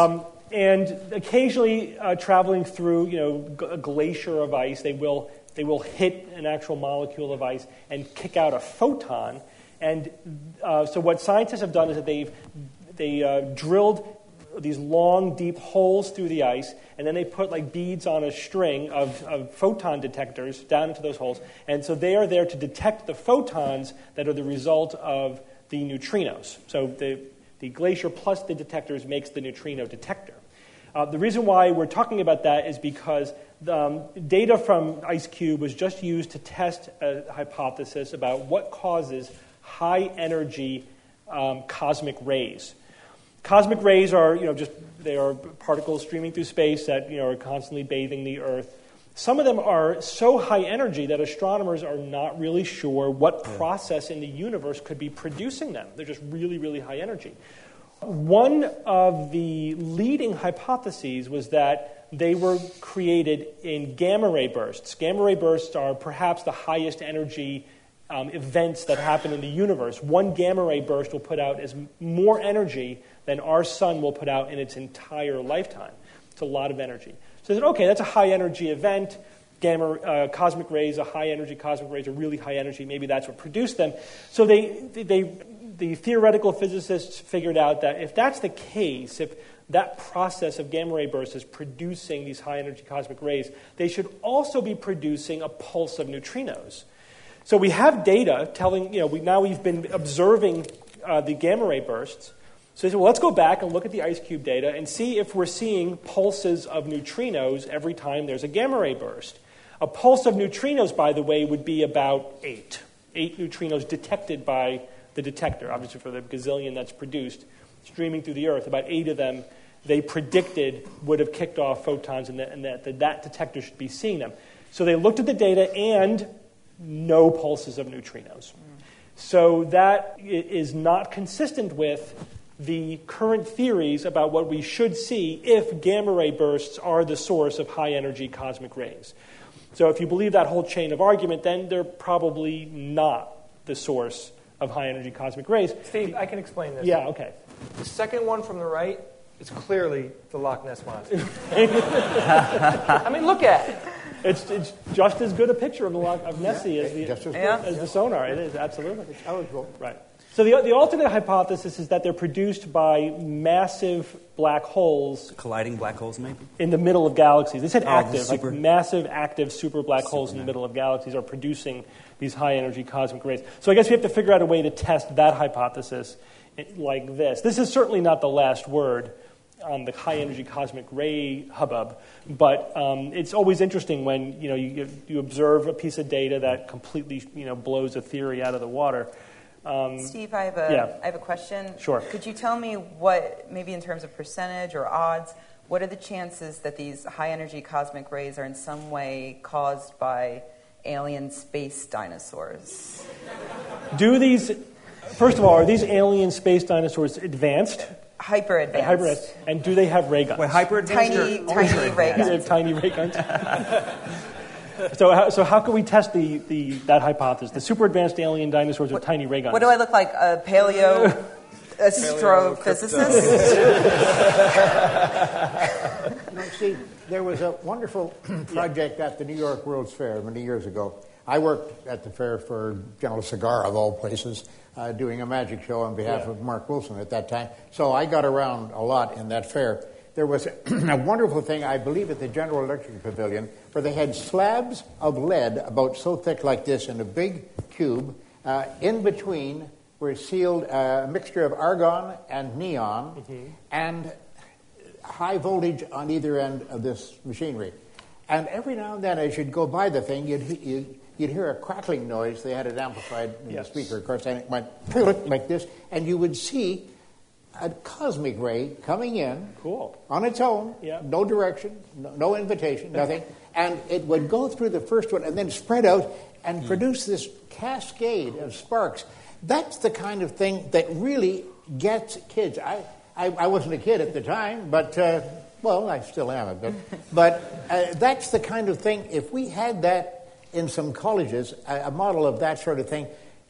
Speaker 3: And occasionally, traveling through, a glacier of ice, they will hit an actual molecule of ice and kick out a photon. And so what scientists have done is that they drilled these long, deep holes through the ice, and then they put like beads on a string of photon detectors down into those holes. And so they are there to detect the photons that are the result of the neutrinos. So the glacier plus the detectors makes the neutrino detector. The reason why we're talking about that is because data from IceCube was just used to test a hypothesis about what causes high-energy cosmic rays. Cosmic rays are, they are particles streaming through space that, are constantly bathing the Earth. Some of them are so high energy that astronomers are not really sure what process in the universe could be producing them. They're just really, really high energy. One of the leading hypotheses was that they were created in gamma ray bursts. Gamma ray bursts are perhaps the highest energy events that happen in the universe. One gamma ray burst will put out more energy than our sun will put out in its entire lifetime. It's a lot of energy. So they said, okay, that's a high-energy event. Cosmic rays, a high-energy cosmic rays are really high energy. Maybe that's what produced them. So the theoretical physicists figured out that if that's the case, if that process of gamma ray bursts is producing these high-energy cosmic rays, they should also be producing a pulse of neutrinos. So we have data telling, we've been observing the gamma ray bursts. So they said, well, let's go back and look at the IceCube data and see if we're seeing pulses of neutrinos every time there's a gamma ray burst. A pulse of neutrinos, by the way, would be about 8 neutrinos detected by the detector. Obviously, for the gazillion that's produced, streaming through the Earth, about 8 of them they predicted would have kicked off photons, and that detector should be seeing them. So they looked at the data, and no pulses of neutrinos. So that is not consistent with the current theories about what we should see if gamma ray bursts are the source of high-energy cosmic rays. So if you believe that whole chain of argument, then they're probably not the source of high-energy cosmic rays.
Speaker 5: Steve, I can explain this.
Speaker 3: Yeah, okay.
Speaker 5: The second one from the right is clearly the Loch Ness Monster. I mean, look at it.
Speaker 3: It's just as good a picture of Nessie as the sonar. It is, absolutely.
Speaker 6: It's eligible.
Speaker 3: Right. So the alternate hypothesis is that they're produced by massive black holes.
Speaker 9: Colliding black holes, maybe?
Speaker 3: In the middle of galaxies. They said active, like massive active super black holes in the middle of galaxies are producing these high-energy cosmic rays. So I guess we have to figure out a way to test that hypothesis like this. This is certainly not the last word on the high-energy cosmic ray hubbub, but it's always interesting when you observe a piece of data that completely blows a theory out of the water.
Speaker 10: Steve, I have a question.
Speaker 3: Sure.
Speaker 10: Could you tell me what, maybe in terms of percentage or odds, what are the chances that these high-energy cosmic rays are in some way caused by alien space dinosaurs?
Speaker 3: First of all, are these alien space dinosaurs advanced?
Speaker 10: Hyper advanced.
Speaker 3: And do they have ray guns?
Speaker 9: Wait, hyper advanced
Speaker 10: tiny ray guns.
Speaker 3: They have tiny ray guns. So how can we test that hypothesis? The super advanced alien dinosaurs with tiny ray guns.
Speaker 10: What do I look like? A astrophysicist?
Speaker 6: See, there was a wonderful project at the New York World's Fair many years ago. I worked at the fair for General Cigar, of all places, doing a magic show on behalf of Mark Wilson at that time. So I got around a lot in that fair. There was a wonderful thing, I believe, at the General Electric Pavilion, where they had slabs of lead about so thick like this in a big cube. In between were sealed a mixture of argon and neon, and high voltage on either end of this machinery. And every now and then, as you'd go by the thing, you'd hear a crackling noise. They had it amplified in the speaker, of course, and it went like this, and you would see a cosmic ray coming in on its own, no direction, no invitation, nothing, and it would go through the first one and then spread out and produce this cascade of sparks. That's the kind of thing that really gets kids. I wasn't a kid at the time, but, well, I still am a bit, but that's the kind of thing, if we had that in some colleges, a model of that sort of thing,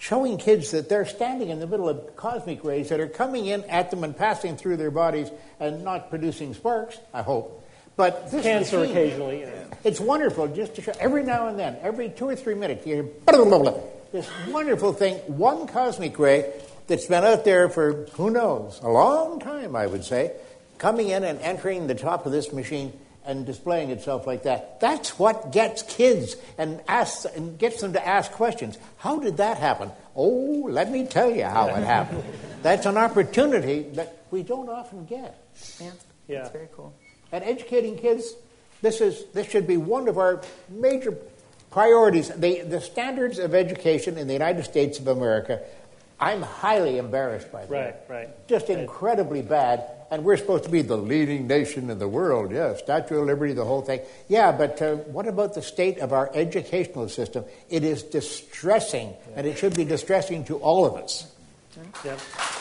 Speaker 6: showing kids that they're standing in the middle of cosmic rays that are coming in at them and passing through their bodies and not producing sparks, I hope. But this
Speaker 3: cancer
Speaker 6: machine,
Speaker 3: occasionally.
Speaker 6: it's wonderful just to show every now and then, every 2 or 3 minutes, you hear blah, blah, blah, this wonderful thing, one cosmic ray that's been out there for, who knows, a long time, I would say, coming in and entering the top of this machine and displaying itself like that. That's what gets kids and gets them to ask questions. How did that happen? Oh, let me tell you how it happened. That's an opportunity that we don't often get.
Speaker 10: Yeah. That's very cool.
Speaker 6: And educating kids, this should be one of our major priorities. The standards of education in the United States of America, I'm highly embarrassed by them.
Speaker 3: Right.
Speaker 6: Just incredibly bad. And we're supposed to be the leading nation in the world. Yeah, Statue of Liberty, the whole thing. Yeah, but what about the state of our educational system? It is distressing, and it should be distressing to all of us.
Speaker 3: Yep.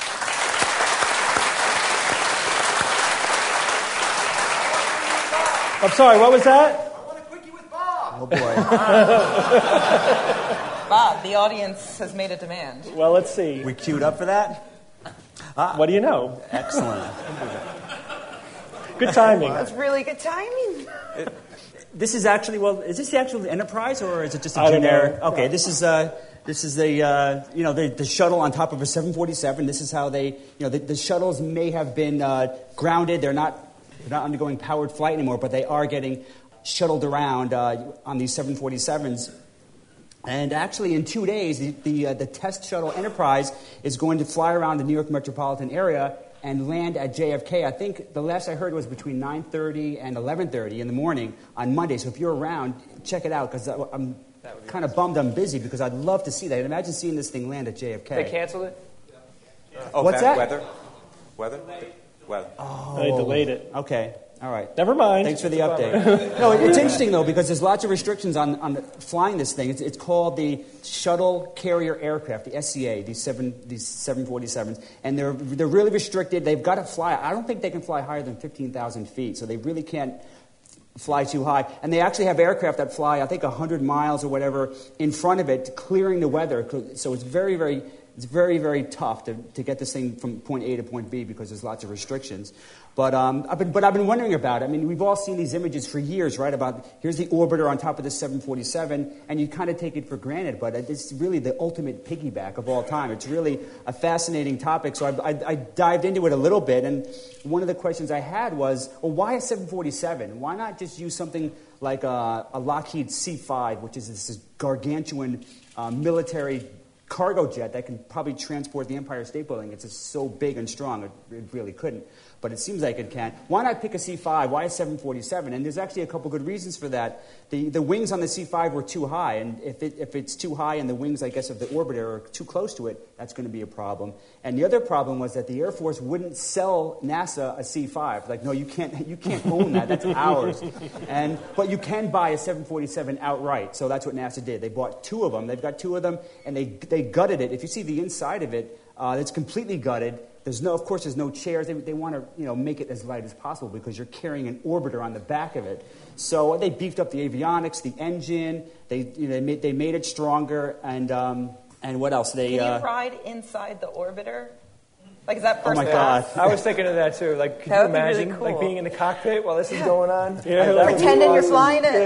Speaker 3: I'm sorry, what was that?
Speaker 5: I want a quickie with Bob.
Speaker 7: Oh, boy.
Speaker 10: Bob, the audience has made a demand.
Speaker 3: Well, let's see.
Speaker 7: We queued up for that?
Speaker 3: What do you know?
Speaker 7: Excellent.
Speaker 3: Good timing.
Speaker 10: That's really good timing.
Speaker 7: This is actually, is this the actual Enterprise, or is it just a
Speaker 3: I don't
Speaker 7: generic?
Speaker 3: know.
Speaker 7: Okay, this is the shuttle on top of a 747. This is how the shuttles may have been grounded. They're not undergoing powered flight anymore, but they are getting shuttled around on these 747s. And actually, in 2 days, the test shuttle Enterprise is going to fly around the New York metropolitan area and land at JFK. I think the last I heard was between 9:30 and 11:30 in the morning on Monday. So if you're around, check it out, because I'm kind of bummed I'm busy, because I'd love to see that. Imagine seeing this thing land at JFK.
Speaker 5: They canceled it?
Speaker 8: Oh,
Speaker 7: What's that?
Speaker 8: Weather.
Speaker 7: Oh,
Speaker 3: They delayed it.
Speaker 7: Okay. All right.
Speaker 3: Never mind.
Speaker 7: Thanks for the update. No, it's interesting, though, because there's lots of restrictions on flying this thing. It's called the Shuttle Carrier Aircraft, the SCA, these 747s. And they're really restricted. They've got to fly. I don't think they can fly higher than 15,000 feet, so they really can't fly too high. And they actually have aircraft that fly, I think, 100 miles or whatever in front of it, clearing the weather. So it's very, very tough to get this thing from point A to point B, because there's lots of restrictions. But I've been wondering about it. I mean, we've all seen these images for years, right? About here's the orbiter on top of this 747, and you kind of take it for granted. But it's really the ultimate piggyback of all time. It's really a fascinating topic. So I dived into it a little bit, and one of the questions I had was, well, why a 747? Why not just use something like a Lockheed C-5, which is this gargantuan military cargo jet that can probably transport the Empire State Building? It's just so big and strong, it really couldn't. But it seems like it can. Why not pick a C-5? Why a 747? And there's actually a couple good reasons for that. The wings on the C-5 were too high, and if it's too high and the wings, I guess, of the orbiter are too close to it, that's going to be a problem. And the other problem was that the Air Force wouldn't sell NASA a C-5. Like, no, you can't own that. That's ours. But you can buy a 747 outright. So that's what NASA did. They bought 2 of them. They've got 2 of them, and they gutted it. If you see the inside of it, it's completely gutted. There's no chairs. They want to make it as light as possible, because you're carrying an orbiter on the back of it. So they beefed up the avionics, the engine. They made it stronger, and what else?
Speaker 10: Can you ride inside the orbiter? Like, is that first
Speaker 7: Oh my God!
Speaker 5: I was thinking of that too. Like, could you imagine like being in the cockpit while this is going on?
Speaker 10: Pretending you're flying it.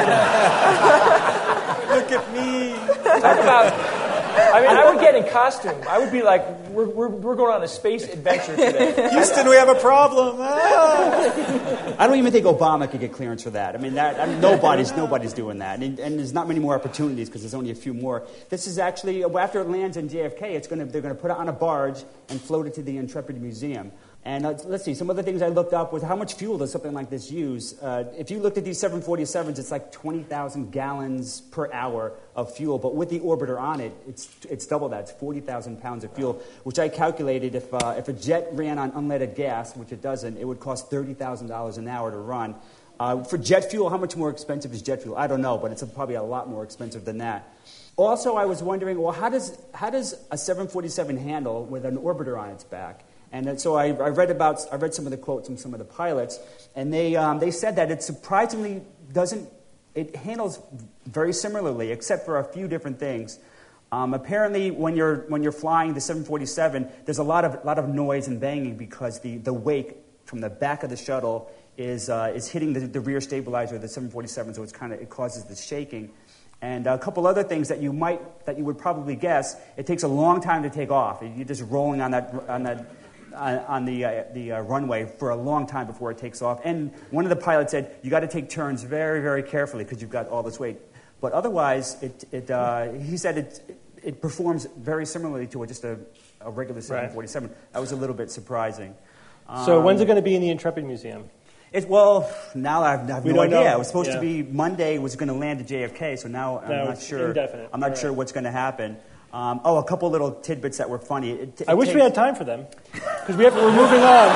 Speaker 8: Look at me.
Speaker 5: Talk about. I would get in costume. I would be like, we're going on a space adventure today.
Speaker 8: Houston, we have a problem.
Speaker 7: I don't even think Obama could get clearance for that. Nobody's doing that. And there's not many more opportunities, because there's only a few more. This is actually, after it lands in JFK, they're going to put it on a barge and float it to the Intrepid Museum. And let's see, some other things I looked up was how much fuel does something like this use? If you looked at these 747s, it's like 20,000 gallons per hour of fuel. But with the orbiter on it, it's double that. It's 40,000 pounds of fuel, which I calculated if a jet ran on unleaded gas, which it doesn't, it would cost $30,000 an hour to run. For jet fuel, how much more expensive is jet fuel? I don't know, but it's probably a lot more expensive than that. Also, I was wondering, well, how does a 747 handle with an orbiter on its back? And so I read some of the quotes from some of the pilots, and they said that it surprisingly it handles very similarly, except for a few different things. Apparently, when you're flying the 747, there's a lot of noise and banging because the wake from the back of the shuttle is hitting the rear stabilizer of the 747, so it causes the shaking. And a couple other things that you would probably guess. It takes a long time to take off. You're just rolling on the runway for a long time before it takes off. And one of the pilots said you got to take turns very, very carefully because you've got all this weight. But otherwise, he said it performs very similarly to just a regular 747. Right. That was a little bit surprising.
Speaker 3: So when's it going to be in the Intrepid Museum?
Speaker 7: Now I have no idea. It was supposed to be Monday. Was going to land at JFK. So now I'm not sure.
Speaker 3: Indefinite.
Speaker 7: I'm not sure what's going to happen. A couple little tidbits that were funny.
Speaker 3: I wish we had time for them because we're moving on.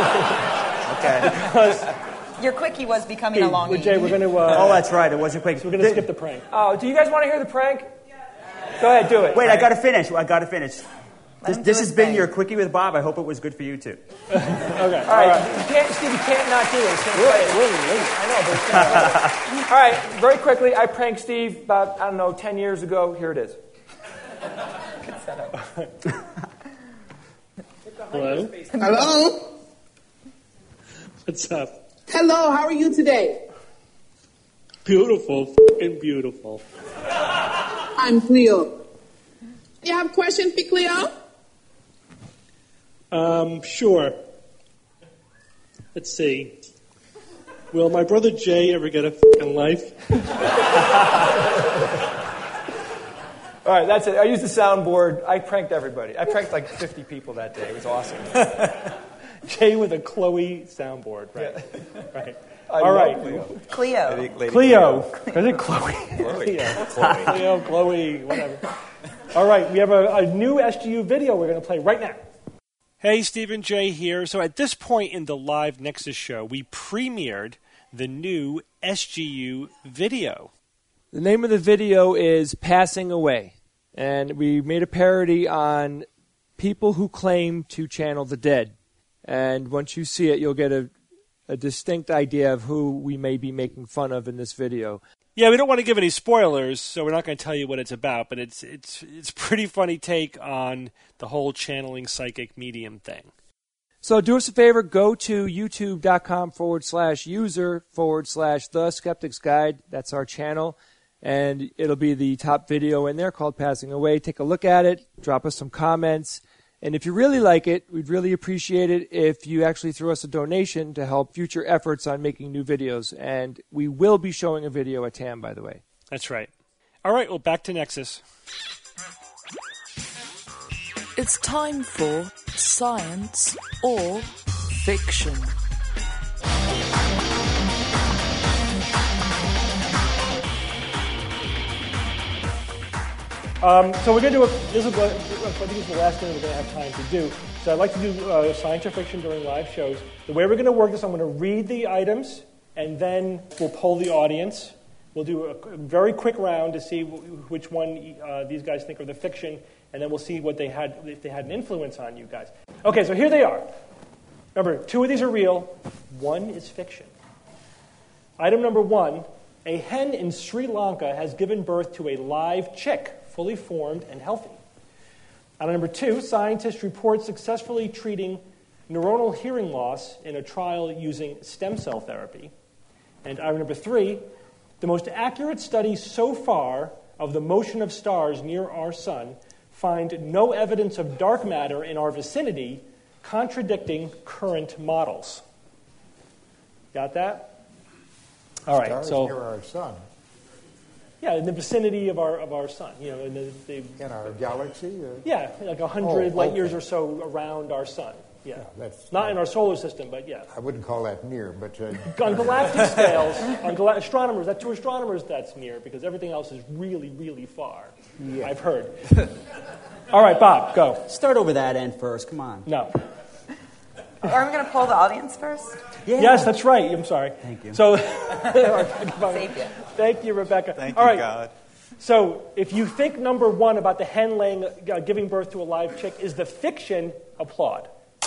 Speaker 7: Okay.
Speaker 10: Your quickie was becoming a long.
Speaker 3: Jay, we're going to.
Speaker 7: Oh, that's right. It was a quickie.
Speaker 3: So we're going to skip the prank.
Speaker 5: Oh, do you guys want to hear the prank? Go ahead, do it.
Speaker 7: Wait, I got to finish. This has been your Quickie with Bob. I hope it was good for you, too.
Speaker 3: Okay.
Speaker 5: All right. Steve, you can't not do this. I know, but it's kind of all right, very quickly, I pranked Steve about, 10 years ago. Here it is.
Speaker 10: Good setup.
Speaker 3: Hello?
Speaker 11: Hello?
Speaker 3: What's up?
Speaker 11: Hello, how are you today?
Speaker 3: Beautiful. Fucking beautiful.
Speaker 11: I'm Cleo. You have a question for Cleo?
Speaker 3: Sure. Let's see. Will my brother Jay ever get a fucking life?
Speaker 5: All right, that's it. I used the soundboard. I pranked everybody. I pranked like 50 people that day. It was awesome.
Speaker 3: Jay with a Chloe soundboard, right?
Speaker 5: Yeah.
Speaker 3: Right. All right.
Speaker 10: Cleo.
Speaker 3: Is it Chloe? Cleo, Chloe, whatever. All right, we have a new SGU video we're going to play right now. Hey, Stephen J. here. So at this point in the live Nexus show, we premiered the new SGU video.
Speaker 12: The name of the video is Passing Away, and we made a parody on people who claim to channel the dead. And once you see it, you'll get a distinct idea of who we may be making fun of in this video.
Speaker 3: Yeah, we don't want to give any spoilers, so we're not going to tell you what it's about, but it's a pretty funny take on the whole channeling psychic medium thing.
Speaker 12: So do us a favor, go to youtube.com/user/The Skeptics Guide. That's our channel, and it'll be the top video in there called Passing Away. Take a look at it, drop us some comments, and if you really like it, we'd really appreciate it if you actually threw us a donation to help future efforts on making new videos. And we will be showing a video at TAM, by the way.
Speaker 3: That's right. All right, well, back to Nexus.
Speaker 1: It's time for Science or Fiction.
Speaker 3: So we're going to do I think it's the last thing we're going to have time to do. So I'd like to do science or fiction during live shows. The way we're going to work this, I'm going to read the items, and then we'll poll the audience. We'll do a very quick round to see which one these guys think are the fiction, and then we'll see if they had an influence on you guys. Okay, so here they are. Remember, 2 of these are real, 1 is fiction. Item number 1, a hen in Sri Lanka has given birth to a live chick, fully formed and healthy. Item number 2, scientists report successfully treating neuronal hearing loss in a trial using stem cell therapy. And item number 3, the most accurate studies so far of the motion of stars near our sun find no evidence of dark matter in our vicinity, contradicting current models. Got that? All right.
Speaker 6: Stars
Speaker 3: so
Speaker 6: near our sun.
Speaker 3: Yeah, in the vicinity of our sun. In
Speaker 6: our galaxy.
Speaker 3: Yeah, like 100 light years or so around our sun. Yeah,
Speaker 6: that's
Speaker 3: not in our solar system, but yeah.
Speaker 6: I wouldn't call that near, but
Speaker 3: on galactic scales, astronomers, to astronomers, that's near because everything else is really, really far. Yeah. I've heard. All right, Bob, go.
Speaker 7: Start over that end first. Come on.
Speaker 3: No.
Speaker 10: Are we going to poll the audience first?
Speaker 3: Yeah. Yes, that's right. I'm sorry.
Speaker 7: Thank you.
Speaker 3: So,
Speaker 10: Save you.
Speaker 3: Thank you, Rebecca.
Speaker 9: Thank
Speaker 3: All
Speaker 9: you,
Speaker 3: right.
Speaker 9: God.
Speaker 3: So, if you think number 1 about the hen giving birth to a live chick is the fiction, applaud.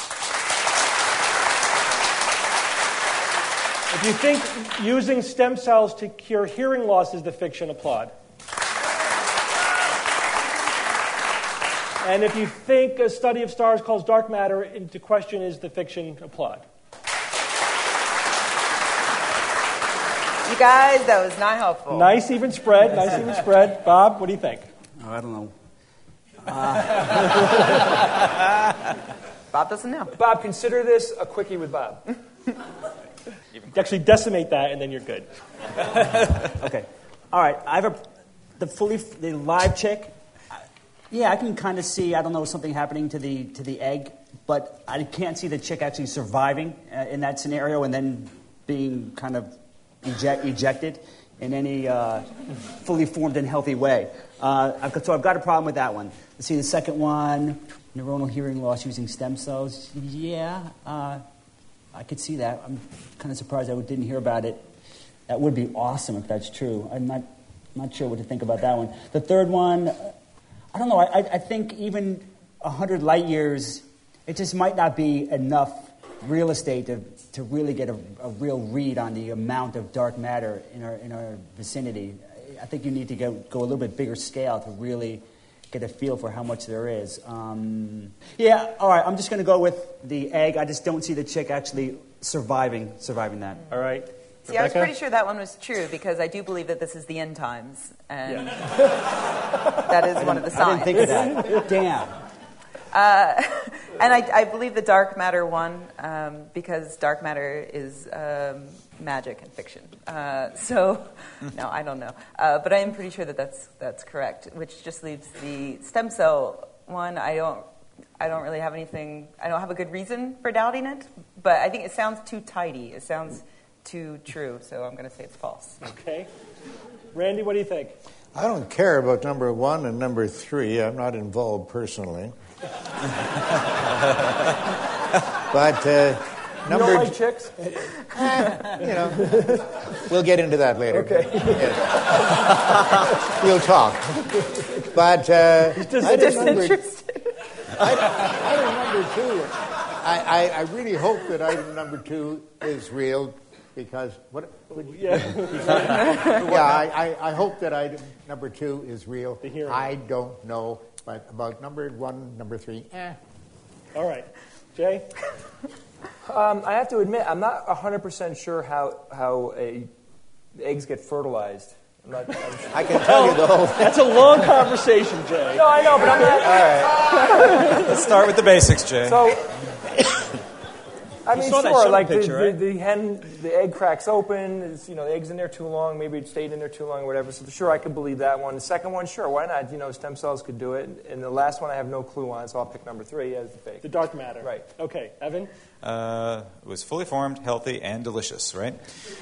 Speaker 3: If you think using stem cells to cure hearing loss is the fiction, applaud. And if you think a study of stars calls dark matter into question is the fiction, applaud.
Speaker 10: You guys, that was not helpful.
Speaker 3: Nice even spread. Nice even spread. Bob, what do you think?
Speaker 7: Oh, I don't know.
Speaker 10: Bob doesn't know.
Speaker 5: Bob, consider this a quickie with Bob.
Speaker 3: Actually decimate that, and then you're good.
Speaker 7: Okay. All right. I have the live chick. Yeah, I can kind of see, I don't know, something happening to the egg, but I can't see the chick actually surviving in that scenario and then being kind of ejected in any fully formed and healthy way. So I've got a problem with that one. Let's see the second one, neuronal hearing loss using stem cells. Yeah, I could see that. I'm kind of surprised I didn't hear about it. That would be awesome if that's true. I'm not sure what to think about that one. The third one, I don't know. I think even 100 light years, it just might not be enough real estate to really get a real read on the amount of dark matter in our vicinity. I think you need to go a little bit bigger scale to really get a feel for how much there is. Yeah, all right, I'm just going to go with the egg. I just don't see the chick actually surviving that.
Speaker 3: All right.
Speaker 10: See,
Speaker 3: Rebecca?
Speaker 10: I was pretty sure that one was true because I do believe that this is the end times, and that is one of the signs.
Speaker 7: I didn't think of that. Damn.
Speaker 10: And I believe the dark matter one because dark matter is magic and fiction. So, no, I don't know. But I am pretty sure that that's correct, which just leaves the stem cell one. I don't really have anything. I don't have a good reason for doubting it, but I think it sounds too tidy. It sounds too true, so I'm going to say it's false.
Speaker 3: Okay. Randy, what do you think?
Speaker 6: I don't care about number 1 and number 3. I'm not involved personally. But
Speaker 5: You don't like chicks?
Speaker 6: We'll get into that later.
Speaker 5: Okay.
Speaker 6: Yes. We'll talk. But item number 2, I really hope that item number 2 is real. Because I hope that item number 2 is real. I don't know, but about number 1, number 3,
Speaker 3: All right, Jay.
Speaker 5: I have to admit, I'm not 100% sure how eggs get fertilized. I'm sure.
Speaker 6: I can tell you the whole thing.
Speaker 3: That's a long conversation, Jay.
Speaker 5: No, I know, but I'm not.
Speaker 8: All right. Let's start with the basics, Jay.
Speaker 5: So. I mean,
Speaker 7: saw that
Speaker 5: sure,
Speaker 7: show
Speaker 5: like
Speaker 7: picture, right?
Speaker 5: the egg cracks open, the egg's in there too long, maybe it stayed in there too long or whatever, so sure, I could believe that one. The second one, sure, why not? Stem cells could do it. And the last one I have no clue on, so I'll pick number 3 as the fake.
Speaker 3: The dark matter.
Speaker 5: Right.
Speaker 3: Okay, Evan?
Speaker 8: It was fully formed, healthy, and delicious, right?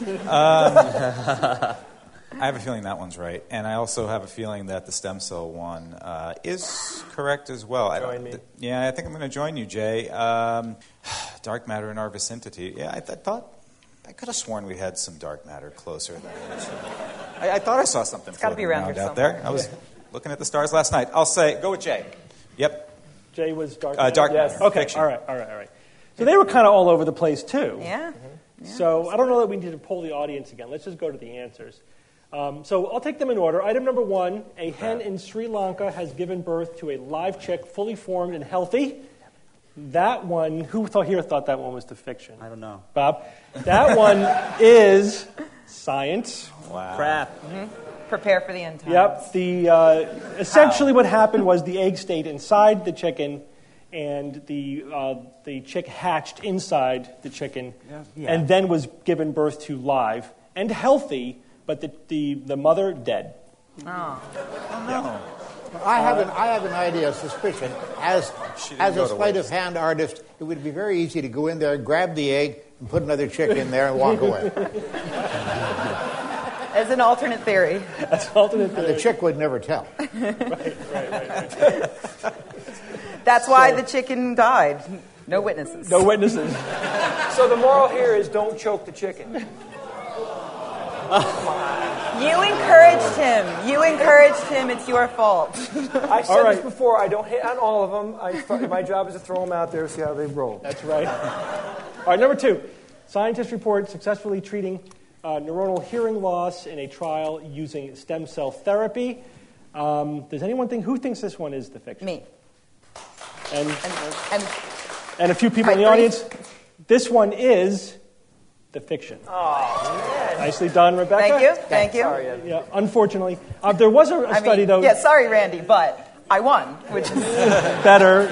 Speaker 8: I have a feeling that one's right, and I also have a feeling that the stem cell one is correct as well.
Speaker 5: Join me.
Speaker 8: Yeah, I think I'm going to join you, Jay. Dark matter in our vicinity. Yeah, I thought I could have sworn we had some dark matter closer than this. I thought I saw something.
Speaker 10: It's got to be around here
Speaker 8: out there. I was looking at the stars last night. I'll say go with Jay. Yep.
Speaker 3: Jay was dark matter.
Speaker 8: Dark
Speaker 5: yes.
Speaker 8: matter.
Speaker 3: Okay.
Speaker 8: Fiction.
Speaker 3: All right. So they were kind of all over the place too.
Speaker 10: Yeah.
Speaker 3: So I don't know that we need to poll the audience again. Let's just go to the answers. So I'll take them in order. Item number 1, a hen in Sri Lanka has given birth to a live chick, fully formed and healthy. That one, who thought that one was the fiction?
Speaker 7: I don't know.
Speaker 3: Bob? That one is science.
Speaker 8: Wow.
Speaker 7: Crap.
Speaker 10: Mm-hmm. Prepare for the end times.
Speaker 3: Yep. Essentially what happened was the egg stayed inside the chicken, and the chick hatched inside the chicken, and then was given birth to live and healthy, but the mother dead.
Speaker 10: Oh.
Speaker 8: No.
Speaker 6: I have an idea, a suspicion. As a sleight of hand artist, it would be very easy to go in there, grab the egg, and put another chick in there and walk away.
Speaker 10: As an alternate theory.
Speaker 3: That's an alternate theory.
Speaker 6: And the chick would never tell.
Speaker 3: Right.
Speaker 10: That's why the chicken died. No witnesses.
Speaker 3: No witnesses.
Speaker 5: So the moral here is don't choke the chicken.
Speaker 10: You encouraged him. It's your fault.
Speaker 5: I said this before. I don't hit on all of them. My job is to throw them out there and see how they roll.
Speaker 3: That's right. All right, number 2. Scientists report successfully treating neuronal hearing loss in a trial using stem cell therapy. Does anyone think, who thinks this one is the fiction?
Speaker 10: Me.
Speaker 3: And a few people in the audience. This one is the fiction.
Speaker 10: Oh,
Speaker 3: nicely done, Rebecca.
Speaker 10: Thank you.
Speaker 5: Sorry,
Speaker 3: Yeah, unfortunately, there was a study though.
Speaker 10: Yeah, sorry, Randy, but I won, which is
Speaker 3: better.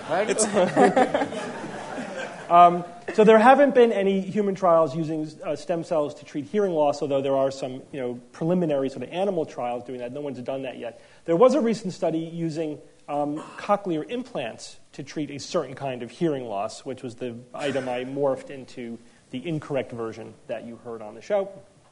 Speaker 3: So there haven't been any human trials using stem cells to treat hearing loss, although there are some preliminary sort of animal trials doing that. No one's done that yet. There was a recent study using cochlear implants to treat a certain kind of hearing loss, which was the item I morphed into the incorrect version that you heard on the show.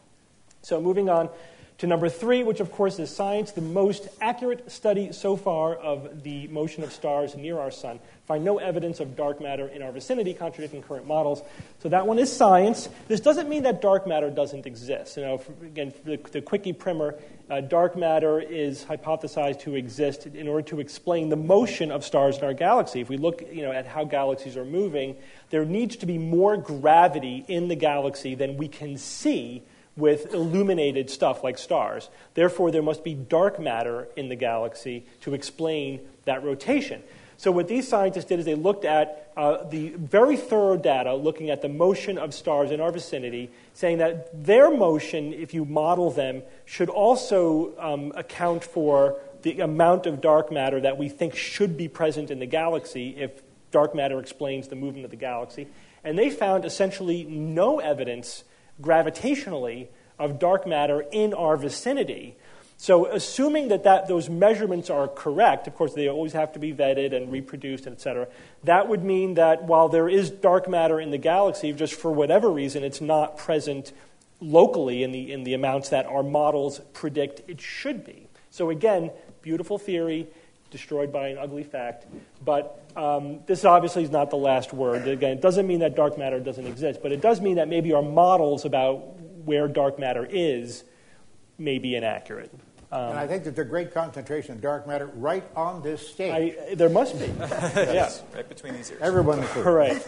Speaker 3: So moving on to number 3, which of course is science, the most accurate study so far of the motion of stars near our sun. Find no evidence of dark matter in our vicinity, contradicting current models. So that one is science. This doesn't mean that dark matter doesn't exist. Again, the quickie primer, dark matter is hypothesized to exist in order to explain the motion of stars in our galaxy. If we look at how galaxies are moving, there needs to be more gravity in the galaxy than we can see with illuminated stuff like stars. Therefore, there must be dark matter in the galaxy to explain that rotation. So what these scientists did is they looked at the very thorough data, looking at the motion of stars in our vicinity, saying that their motion, if you model them, should also account for the amount of dark matter that we think should be present in the galaxy if dark matter explains the movement of the galaxy. And they found essentially no evidence gravitationally of dark matter in our vicinity. So assuming that those measurements are correct, of course they always have to be vetted and reproduced, et cetera, that would mean that while there is dark matter in the galaxy, just for whatever reason it's not present locally in the amounts that our models predict it should be. So again, beautiful theory, destroyed by an ugly fact, but this obviously is not the last word. Again, it doesn't mean that dark matter doesn't exist, but it does mean that maybe our models about where dark matter is may be inaccurate.
Speaker 6: And I think there's a great concentration of dark matter right on this stage.
Speaker 3: There must be. Yeah.
Speaker 8: Right between these ears.
Speaker 6: Everyone included.
Speaker 3: Correct.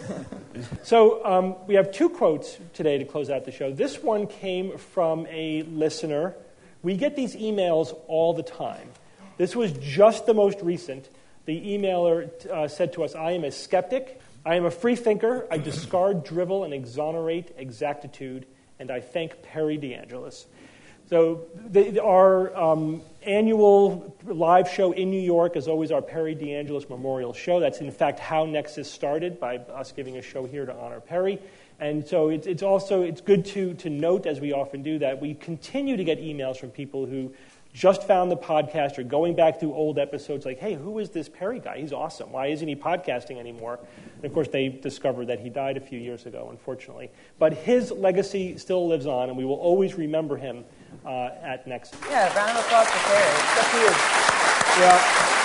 Speaker 3: So we have 2 quotes today to close out the show. This one came from a listener. We get these emails all the time. This was just the most recent. The emailer said to us, "I am a skeptic. I am a free thinker. I discard drivel and exonerate exactitude, and I thank Perry DeAngelis." So our annual live show in New York is always our Perry DeAngelis Memorial Show. That's, in fact, how Nexus started, by us giving a show here to honor Perry. And so it's good to note, as we often do, that we continue to get emails from people who just found the podcast or going back through old episodes like, hey, who is this Perry guy? He's awesome. Why isn't he podcasting anymore? And, of course, they discovered that he died a few years ago, unfortunately. But his legacy still lives on, and we will always remember him at Nexus.
Speaker 10: Yeah, round of applause for Perry.
Speaker 3: Thank you. Yeah.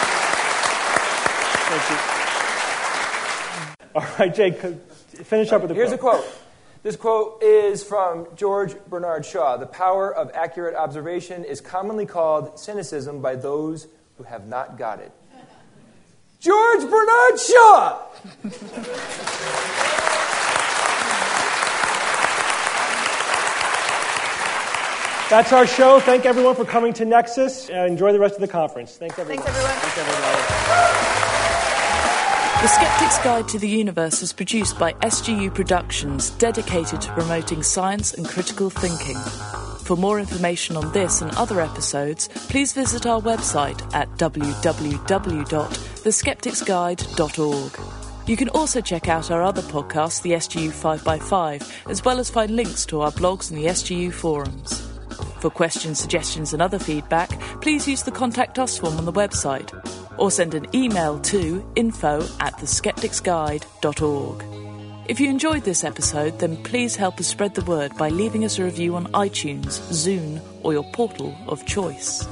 Speaker 3: Thank you. All right, Jake, finish up with the quote.
Speaker 5: Here's a quote. This quote is from George Bernard Shaw. "The power of accurate observation is commonly called cynicism by those who have not got it." George Bernard Shaw!
Speaker 3: That's our show. Thank everyone for coming to Nexus. Enjoy the rest of the conference. Thanks, everyone.
Speaker 10: Thanks, everyone.
Speaker 3: Thanks, everyone.
Speaker 1: The Skeptic's Guide to the Universe is produced by SGU Productions, dedicated to promoting science and critical thinking. For more information on this and other episodes, please visit our website at www.theskepticsguide.org. You can also check out our other podcast, the SGU 5x5, as well as find links to our blogs and the SGU forums. For questions, suggestions and other feedback, please use the Contact Us form on the website, or send an email to info@theskepticsguide.org. If you enjoyed this episode, then please help us spread the word by leaving us a review on iTunes, Zune, or your portal of choice.